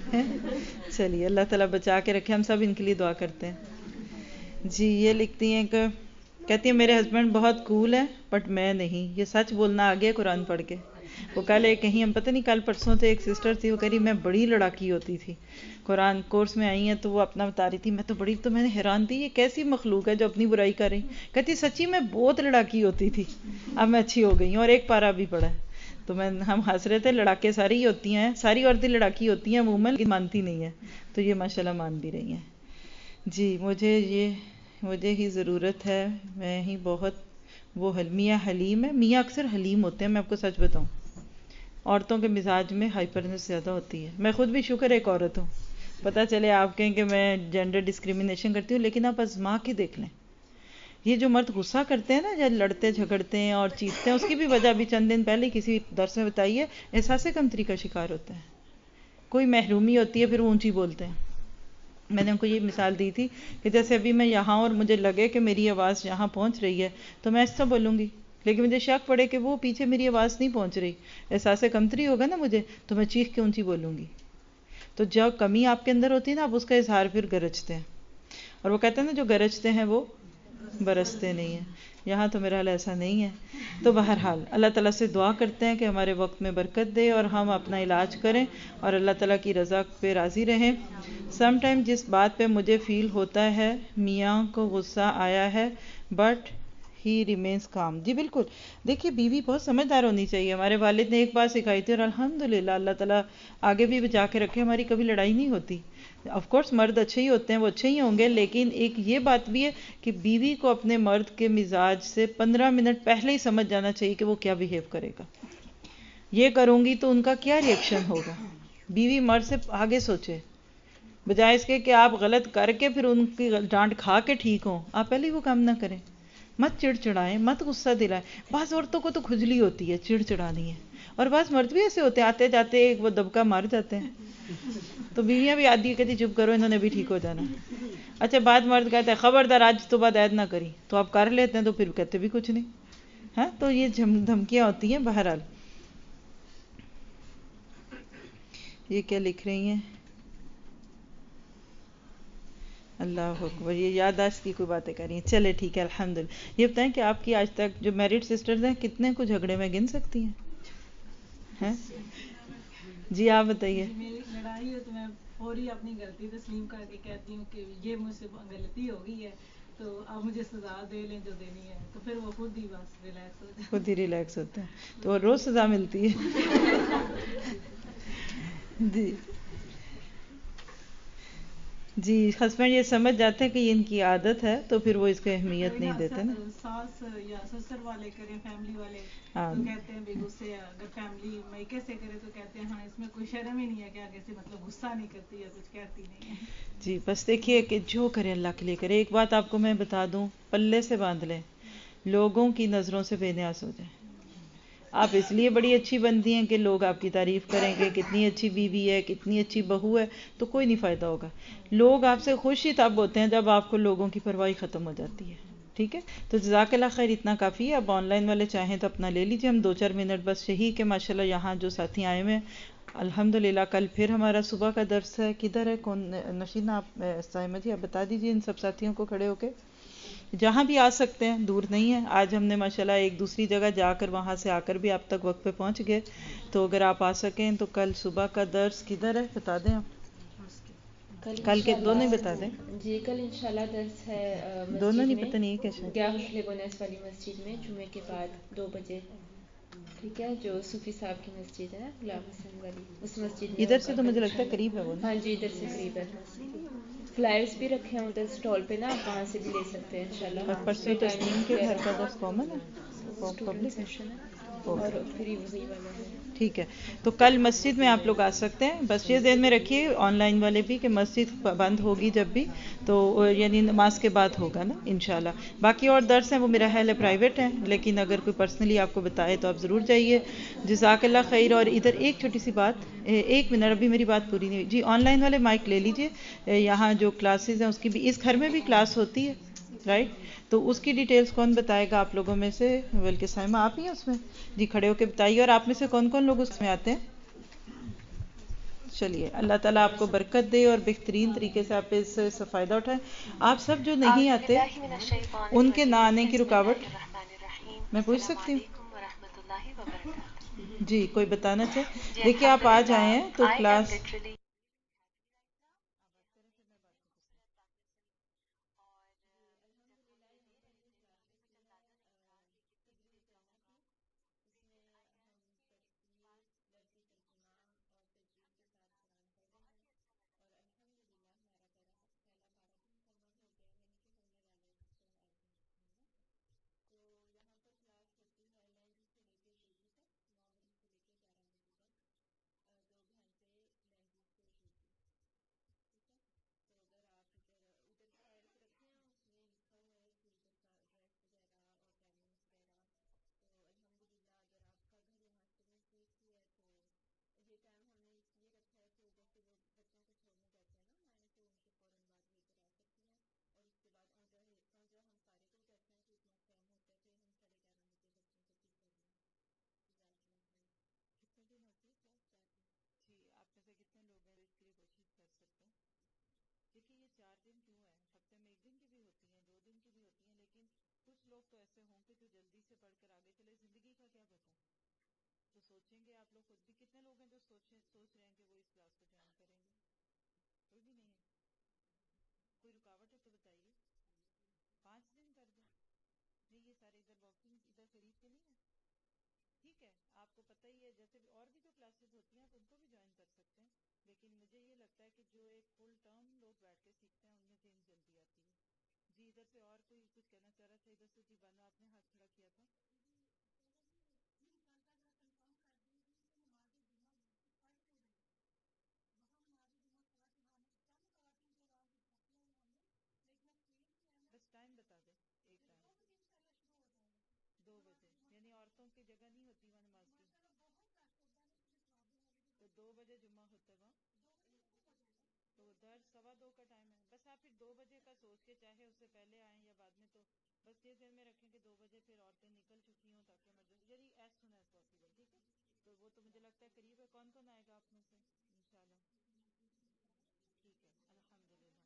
Speaker 1: چلیے اللہ تعالیٰ بچا کے رکھے, ہم سب ان کے لیے دعا کرتے ہیں. جی یہ لکھتی ہیں کہ کہتی ہے میرے ہسبینڈ بہت کول ہے بٹ میں نہیں. یہ سچ بولنا آ گیا قرآن پڑھ کے. وہ کل ایک کہیں, ہم پتہ نہیں کل پرسوں سے ایک سسٹر تھی, وہ کہہ رہی میں بڑی لڑاکی ہوتی تھی. قرآن کورس میں آئی ہیں تو وہ اپنا بتا رہی تھی, میں تو بڑی, تو میں نے حیران تھی یہ کیسی مخلوق ہے جو اپنی برائی کر رہی. کہتی سچی میں بہت لڑاکی ہوتی تھی, اب میں اچھی ہو گئی ہوں, اور ایک پارا بھی پڑا ہے. تو میں ہم ہنس رہے تھے, لڑاکے ساری ہی ہوتی ہیں, ساری عورتیں لڑاکی ہوتی ہیں عموماً, لیکن مانتی نہیں ہیں. تو یہ ماشاءاللہ مان بھی رہی ہیں. جی مجھے یہ مجھے ہی ضرورت ہے, میں ہی بہت وہ میاں حلیم ہے. میاں اکثر حلیم ہوتے ہیں, میں آپ کو سچ بتاؤں. عورتوں کے مزاج میں ہائپرنس زیادہ ہوتی ہے. میں خود بھی شکر ایک عورت ہوں. پتہ چلے آپ کہیں کہ میں جینڈر ڈسکریمنیشن کرتی ہوں, لیکن آپ آزما کے دیکھ لیں. یہ جو مرد غصہ کرتے ہیں نا, جب لڑتے جھگڑتے ہیں اور چیختے ہیں, اس کی بھی وجہ بھی چند دن پہلے کسی درس میں بتائی ہے, احساس کمتری کا شکار ہوتا ہے. کوئی محرومی ہوتی ہے, پھر وہ اونچی بولتے ہیں. میں نے ان کو یہ مثال دی تھی کہ جیسے ابھی میں یہاں اور مجھے لگے کہ میری آواز یہاں پہنچ رہی ہے تو میں ایسا بولوں گی, لیکن مجھے شک پڑے کہ وہ پیچھے میری آواز نہیں پہنچ رہی, احساس کمتری ہوگا نا مجھے, تو میں چیخ کے اونچی بولوں گی. تو جب کمی آپ کے اندر ہوتی ہے نا, آپ اس کا اظہار پھر گرجتے ہیں. اور وہ کہتے ہیں نا جو گرجتے ہیں وہ برستے نہیں ہیں. یہاں تو میرا حال ایسا نہیں ہے. تو بہرحال اللہ تعالیٰ سے دعا کرتے ہیں کہ ہمارے وقت میں برکت دے اور ہم اپنا علاج کریں اور اللہ تعالیٰ کی رضا پہ راضی رہیں. سم ٹائم جس بات پہ مجھے فیل ہوتا ہے میاں کو غصہ آیا ہے بٹ ہی ریمینس کام. جی بالکل. دیکھیے بیوی بہت سمجھدار ہونی چاہیے. ہمارے والد نے ایک بات سکھائی تھی اور الحمدللہ اللہ تعالیٰ آگے بھی بچا کے رکھے, ہماری کبھی لڑائی نہیں ہوتی. آف کورس مرد اچھے ہی ہوتے ہیں, وہ اچھے ہی ہوں گے, لیکن ایک یہ بات بھی ہے کہ بیوی کو اپنے مرد کے مزاج سے پندرہ منٹ پہلے ہی سمجھ جانا چاہیے کہ وہ کیا بیہیو کرے گا. یہ کروں گی تو ان کا کیا ری ایکشن ہوگا. بیوی مرد سے آگے سوچے، بجائے اس کے کہ آپ غلط کر کے پھر ان کی ڈانٹ کھا کے ٹھیک ہوں، آپ پہلے ہی وہ کام نہ کریں. مت چڑ چڑائیں، مت غصہ دلائیں. بعض عورتوں کو تو کھجلی ہوتی ہے، چڑ چڑانی ہے، اور بعض مرد بھی ایسے ہوتے ہیں آتے جاتے ایک وہ دبکا مار جاتے ہیں. تو بیویاں بھی آدھی کہتی چپ کرو انہوں نے بھی ٹھیک ہو جانا. اچھا بعد مرد کہتے ہیں خبردار آج تو بعد عید نہ کری، تو آپ کر لیتے ہیں تو پھر کہتے بھی کچھ نہیں. ہاں تو یہ دھمکیاں ہوتی ہیں. بہرحال یہ کیا لکھ رہی ہیں؟ اللہ اکبر، یہ یادداشت کی کوئی باتیں کر رہی ہیں. چلے ٹھیک ہے الحمدللہ. یہ بتائیں کہ آپ کی آج تک جو میرڈ سسٹرز ہیں کتنے کو جھگڑے میں گن سکتی ہیں؟ جی آپ بتائیے.
Speaker 4: میری لڑائی ہے تو میں فوری اپنی غلطی تسلیم کر کے کہتی ہوں کہ یہ مجھ سے غلطی ہو گئی ہے تو آپ مجھے سزا دے لیں جو دینی ہے، تو پھر وہ خود ہی بس ریلیکس ہو جاتے ہیں.
Speaker 1: خود ہی ریلیکس ہوتے ہیں. تو روز سزا ملتی ہے. جی جی ہسبینڈ یہ سمجھ جاتے ہیں کہ یہ ان کی عادت ہے تو پھر وہ اس کو اہمیت نہیں دیتے نا.
Speaker 4: ساس یا سسر والے کریں فیملی والے
Speaker 1: ہاں
Speaker 4: تو کہتے ہیں بے غصے، اگر فیملی میکے سے کرے تو کہتے ہیں ہاں اس میں کوئی شرم ہی نہیں ہے کہ آگے سے مطلب غصہ نہیں کرتی یا کچھ کہتی نہیں ہے.
Speaker 1: جی بس دیکھیے کہ جو کرے اللہ کے لیے کرے. ایک بات آپ کو میں بتا دوں، پلے سے باندھ لیں، لوگوں کی نظروں سے بے نیاز ہو جائیں. آپ اس لیے بڑی اچھی بنتی ہیں کہ لوگ آپ کی تعریف کریں گے کتنی اچھی بیوی ہے کتنی اچھی بہو ہے، تو کوئی نہیں فائدہ ہوگا. لوگ آپ سے خوش ہی تب ہوتے ہیں جب آپ کو لوگوں کی پرواہی ختم ہو جاتی ہے. ٹھیک ہے تو جزاک اللہ خیر، اتنا کافی ہے. اب آن لائن والے چاہیں تو اپنا لے لیجیے، ہم دو چار منٹ بس یہی کہ ماشاءاللہ یہاں جو ساتھی آئے ہوئے ہیں الحمدللہ. کل پھر ہمارا صبح کا درس ہے. کدھر ہے کون نشینہ؟ آپ سائمہ جی آپ بتا دیجیے ان سب ساتھیوں کو کھڑے ہو کے، جہاں بھی آ سکتے ہیں، دور نہیں ہے. آج ہم نے ماشاءاللہ ایک دوسری جگہ جا کر وہاں سے آ کر بھی آپ تک وقت پہ پہنچ گئے، تو اگر آپ آ سکیں تو کل صبح کا درس کدھر ہے بتا دیں آپ. کل کے دونوں ہی بتا دیں.
Speaker 5: جی کل انشاءاللہ درس ہے
Speaker 1: دونوں
Speaker 5: مسجد
Speaker 1: نہیں
Speaker 5: میں
Speaker 1: پتہ نہیں کیسے
Speaker 5: گیا حسن بنیس والی مسجد میں جمعے کے بعد دو بجے. ٹھیک ہے، جو صوفی صاحب کی مسجد ہے غلام حسن والی، اس مسجد میں
Speaker 1: ادھر
Speaker 5: ہوگا
Speaker 1: سے تو
Speaker 5: کل
Speaker 1: مجھے لگتا ہے
Speaker 5: انشاءاللہ.
Speaker 1: قریب ہے وہ نا.
Speaker 5: ہاں جی ادھر سے قریب ہے. فلائرس بھی رکھے ہیں ادھر اسٹال پہ نا، آپ وہاں سے بھی لے سکتے ہیں انشاءاللہ.
Speaker 1: اور پرسوں تسلیم کے گھر کا درس کامن ہے،
Speaker 5: اسٹوڈنٹ
Speaker 1: پبلک ہے.
Speaker 5: سیشن ہے اور فری وہی والا ہے.
Speaker 1: ٹھیک ہے تو کل مسجد میں آپ لوگ آ سکتے ہیں. بس یہ ذہن میں رکھیے آن لائن والے بھی کہ مسجد بند ہوگی جب بھی تو یعنی نماز کے بعد ہوگا نا انشاءاللہ. باقی اور درس ہیں وہ میرا خیال ہے پرائیویٹ ہیں، لیکن اگر کوئی پرسنلی آپ کو بتائے تو آپ ضرور جائیے. جزاک اللہ خیر. اور ادھر ایک چھوٹی سی بات، ایک منٹ ابھی میری بات پوری نہیں ہوئی. جی آن لائن والے مائک لے لیجیے. یہاں جو کلاسز ہیں اس کی بھی، اس گھر میں بھی کلاس ہوتی ہے رائٹ، تو اس کی ڈیٹیلز کون بتائے گا آپ لوگوں میں سے؟ بلکہ سائمہ آپ ہی ہیں اس میں. جی کھڑے ہو کے بتائیے. اور آپ میں سے کون کون لوگ اس میں آتے ہیں؟ چلیے اللہ تعالیٰ آپ کو برکت دے اور بہترین طریقے سے آپ اس سے فائدہ اٹھائیں. آپ سب جو نہیں آتے ان کے نہ آنے کی رکاوٹ میں پوچھ سکتی ہوں؟ جی کوئی بتانا چاہے؟ دیکھیے آپ آ جائیں ہیں تو کلاس آپ میں سے کتنے لوگ ہیں اس کے لیے کوشش کر سکتے ہیں؟ دیکھیے یہ چار دن کیوں ہے، ہفتے میں ایک دن کی بھی ہوتی ہیں، دو دن کی بھی ہوتی ہیں، لیکن کچھ لوگ تو ایسے ہوں گے جو جلدی سے پڑھ کر آگے چلے. زندگی کا کیا پتہ، تو سوچیں گے آپ لوگ خود بھی. کتنے لوگ ہیں جو سوچیں سوچ رہے ہیں کہ وہ اس کلاس کو جوائن کریں گے؟ کوئی بھی نہیں ہے. کوئی رکاوٹ ہے تو بتائیے. پانچ دن کر دیں؟ نہیں یہ سارے ادھر واکنگ ادھر قریب کے نہیں ہیں. ٹھیک ہے آپ کو پتہ ہی ہے جیسے اور بھی جو کلاسز ہوتی ہیں آپ ان کو بھی جوائن کر سکتے ہیں، لیکن مجھے یہ لگتا ہے کہ جو ایک فل ٹرم لوگ بیٹھ کے سیکھتے ہیں ان میں چینج جلدی آتی ہے. جی ادھر سے اور کوئی کچھ کہنا چاہ رہا تھا؟ ادھر سے جی بانا آپ نے ہاتھ کھڑا کیا تھا. دو بجے جمعہ ہوتا ہے وہاں، تو درس سوا دو کا ٹائم ہے. بس آپ پھر دو بجے کا سوچ کے چاہے اس سے پہلے آئیں یا بعد میں، تو بس یہ ذہن میں رکھیں کہ دو بجے پھر عورتیں نکل چکی ہوں تاکہ ایمرجنسی یعنی ایز سون ایز پاسبل. ٹھیک ہے، تو وہ تو مجھے لگتا ہے قریب ہے. کون کون آئے گا آپ میں سے انشاءاللہ؟ ٹھیک ہے، الحمدللہ.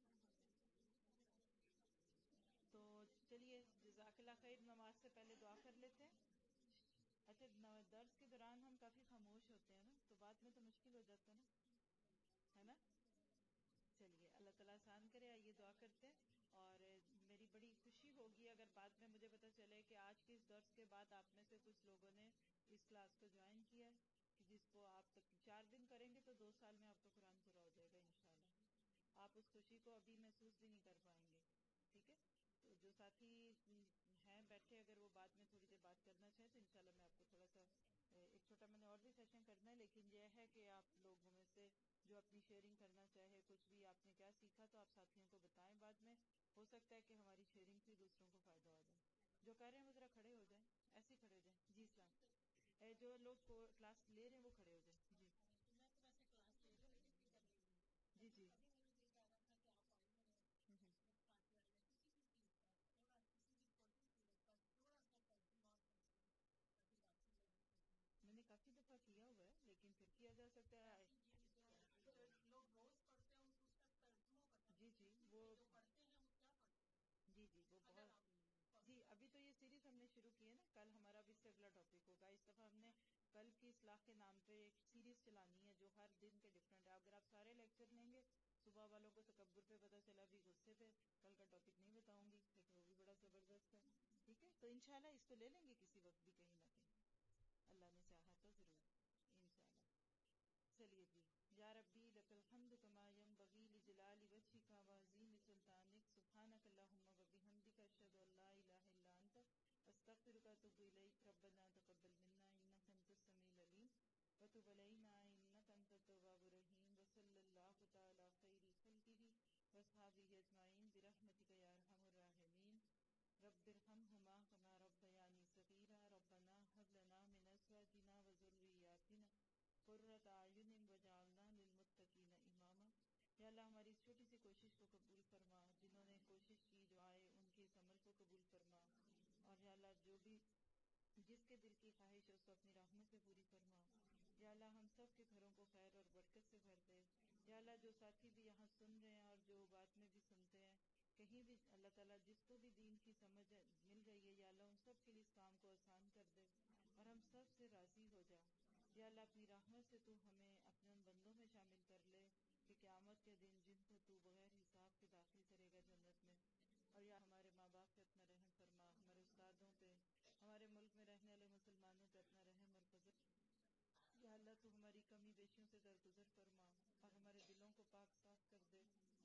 Speaker 1: تو چلیے جزاک اللہ خیر. نماز سے پہلے دعا کر لیتے ہیں. اچھا، درس کے دوران ہم کافی خاموش ہوتے ہیں نا، تو بات میں تو مشکل ہو جاتا ہے نا، ہے نا. چلیے اللہ تعالیٰ آسان کرے. آئیے دعا کرتے ہیں. اور میری بڑی خوشی ہوگی اگر بعد میں مجھے پتا چلے کہ آج کے اس درس کے بعد آپ میں سے کچھ لوگوں نے اس کلاس کو جوائن کیا ہے، کہ جس کو آپ تک چار دن کریں گے تو دو سال میں آپ کا قرآن پورا ہو جائے گا انشاءاللہ. آپ اس خوشی کو ابھی محسوس بھی نہیں کر پائیں گے. ٹھیک ہے، تو جو ساتھی ہیں بیٹھے، اگر وہ بعد میں تھوڑی دیر بات کرنا چاہیں تو انشاءاللہ میں آپ کو تھوڑا سا ایک چھوٹا، میں نے اور بھی سیشن کرنا ہے، لیکن یہ ہے کہ آپ لوگوں میں سے جو اپنی شیئرنگ کرنا چاہے، کچھ بھی آپ نے کیا سیکھا تو آپ ساتھیوں کو بتائیں. بعد میں ہو سکتا ہے کہ ہماری شیئرنگ سے دوسروں کو فائدہ ہو جائے. جو کہہ رہے ہیں وہ ذرا کھڑے ہو جائیں، ایسے ہی کھڑے ہو جائیں. جی اسلام، اے جو لوگ کلاس لے رہے ہیں وہ کھڑے ہو جائیں. جی جی جی. میں نے کافی دفعہ کیا ہوا ہے، لیکن پھر کیا جا سکتا ہے. لوگ روز پڑھتے ہیں اس کا ترجمہ. جی جی وہ جی جی وہ بہت. جی ابھی تو یہ سیریز ہم نے شروع کی ہے نا، کل ہمارا بھی اس سے اگلا ٹاپک ہوگا. اس دفعہ ہم نے کل کی اصلاح کے نام پہ ایک سیریز چلانی ہے جو ہر دن کے ڈفرینٹ ہے. اگر آپ سارے لیکچر لیں گے، صبح والوں کو تکبر پہ پتہ چلا بھی غصے پہ، کل کا ٹاپک نہیں بتاؤں گی لیکن وہ بھی بڑا زبردست ہے. ٹھیک ہے، تو انشاءاللہ اس کو لے لیں گے کسی وقت بھی کہیں نہ کہیں، اللہ نے چاہا تو ضرور انشاءاللہ. چلیے جی. یا ربی لک الحمد کما ینبغی لجلال وجهک وعظیم سلطانک، سبحانک اللہم وبحمدک، اشہد ان لا الہ الا انت، استغفرک واتوب الیک. ربنا تقبل منا انک انت السمیع العلیم وتب علینا انک انت التواب الرحیم. وصلی اللہ تعالی خیر خلقہ واصحابہ اجمعین برحمتک یا ارحم الراحمین. رب ارحمہما کما ربیانی صغیرا. ربنا ہب لنا من ازواجنا وذریاتنا قرۃ اعین وجعلنا للمتقین اماما. یا اللہ ہماری اس چھوٹی سی کوشش کو قبول فرما. جنہوں نے کوشش کی جو آئے ان کے اس عمل کو قبول فرما. اور یا اللہ جو بھی جس کے دل کی خواہش ہے اس کو اپنی رحمت سے پوری فرما. یا اللہ ہم سب کے گھروں کو خیر اور برکت سے بھر دے. یا اللہ جو ساتھی بھی یہاں سن رہے ہیں اور جو بات میں بھی سنتے ہیں، کہیں بھی اللہ تعالیٰ جس کو بھی دین کی سمجھ مل رہی ہے، یا اللہ ان سب کے لیے اس کام کو آسان کر دے اور ہم سب سے راضی ہو جا. یا اللہ اپنی رحمت سے تو ہمیں اپنے ان بندوں میں شامل کر لے کہ قیامت کے دن جن کو تو بغیر حساب کے داخل کرے گا جنت میں. اور یا ہمارے ماں باپ پہ اپنا رحم فرما، ہمارے استادوں پہ، ہمارے ملک میں رہنے والے مسلمانوں پہ اپنا رحم اور فضل. یا اللہ تو ہماری کمی بیشیوں سے درگزر فرما اور ہمارے دلوں کو پاک صاف کر دے.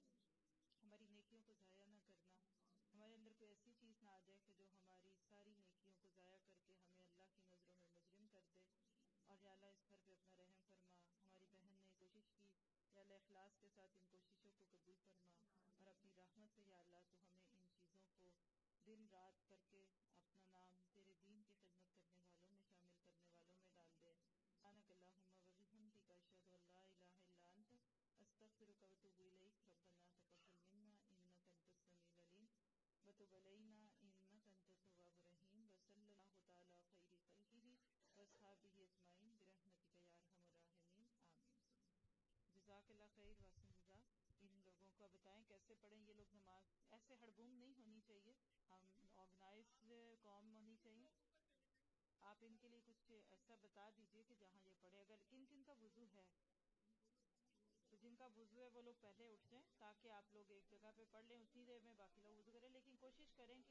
Speaker 1: ہماری نیکیوں کو ضائع نہ کرنا. ہمارے اندر کوئی ایسی چیز نہ آ جائے کہ جو ہماری ساری نیکیوں کو ضائع کر کے ہمیں اللہ کی نظروں میں مجرم کر دے. اور یا اللہ اس گھر پہ اپنا رحم فرما. ہماری بہن نے کوشش کی، یا اللہ اخلاص کے ساتھ ان کوششوں کو قبول فرما اور اپنی رحمت سے یا اللہ تو ہمیں ان چیزوں کو دن رات کر کے اپنا نام تیرے دین کی خدمت کرنے والوں میں شامل کرنے والوں میں ڈال دے. سبحانک اللہم وبحمدک، اشہد ان لا الہ الا انت، استغفرک واتوب الیک. ربنا تقبل منا انک انت السمیع العلیم وتب علینا انک انت التواب الرحیم. وصلی اللہ تعالی خیر خلقہ واصحابہ اجمعین برحمتک یا ارحم الراحمین. آمین. جزاک اللہ خیر. واسم جزاک. ان لوگوں کو بتائیں کیسے پڑھیں یہ لوگ نماز. ایسے ہڑبوم نہیں ہونی چاہیے، ہم آرگنائز قوم ہونی چاہیے. آپ ان کے لیے کچھ ایسا بتا دیجئے کہ جہاں یہ پڑھے. اگر کن کن کا وضو ہے تو جن کا وضو ہے وہ لوگ پہلے اٹھ جائیں تاکہ آپ لوگ ایک جگہ پہ پڑھ لیں، اتنی دیر میں باقی لوگ وضو کریں. لیکن کوشش کریں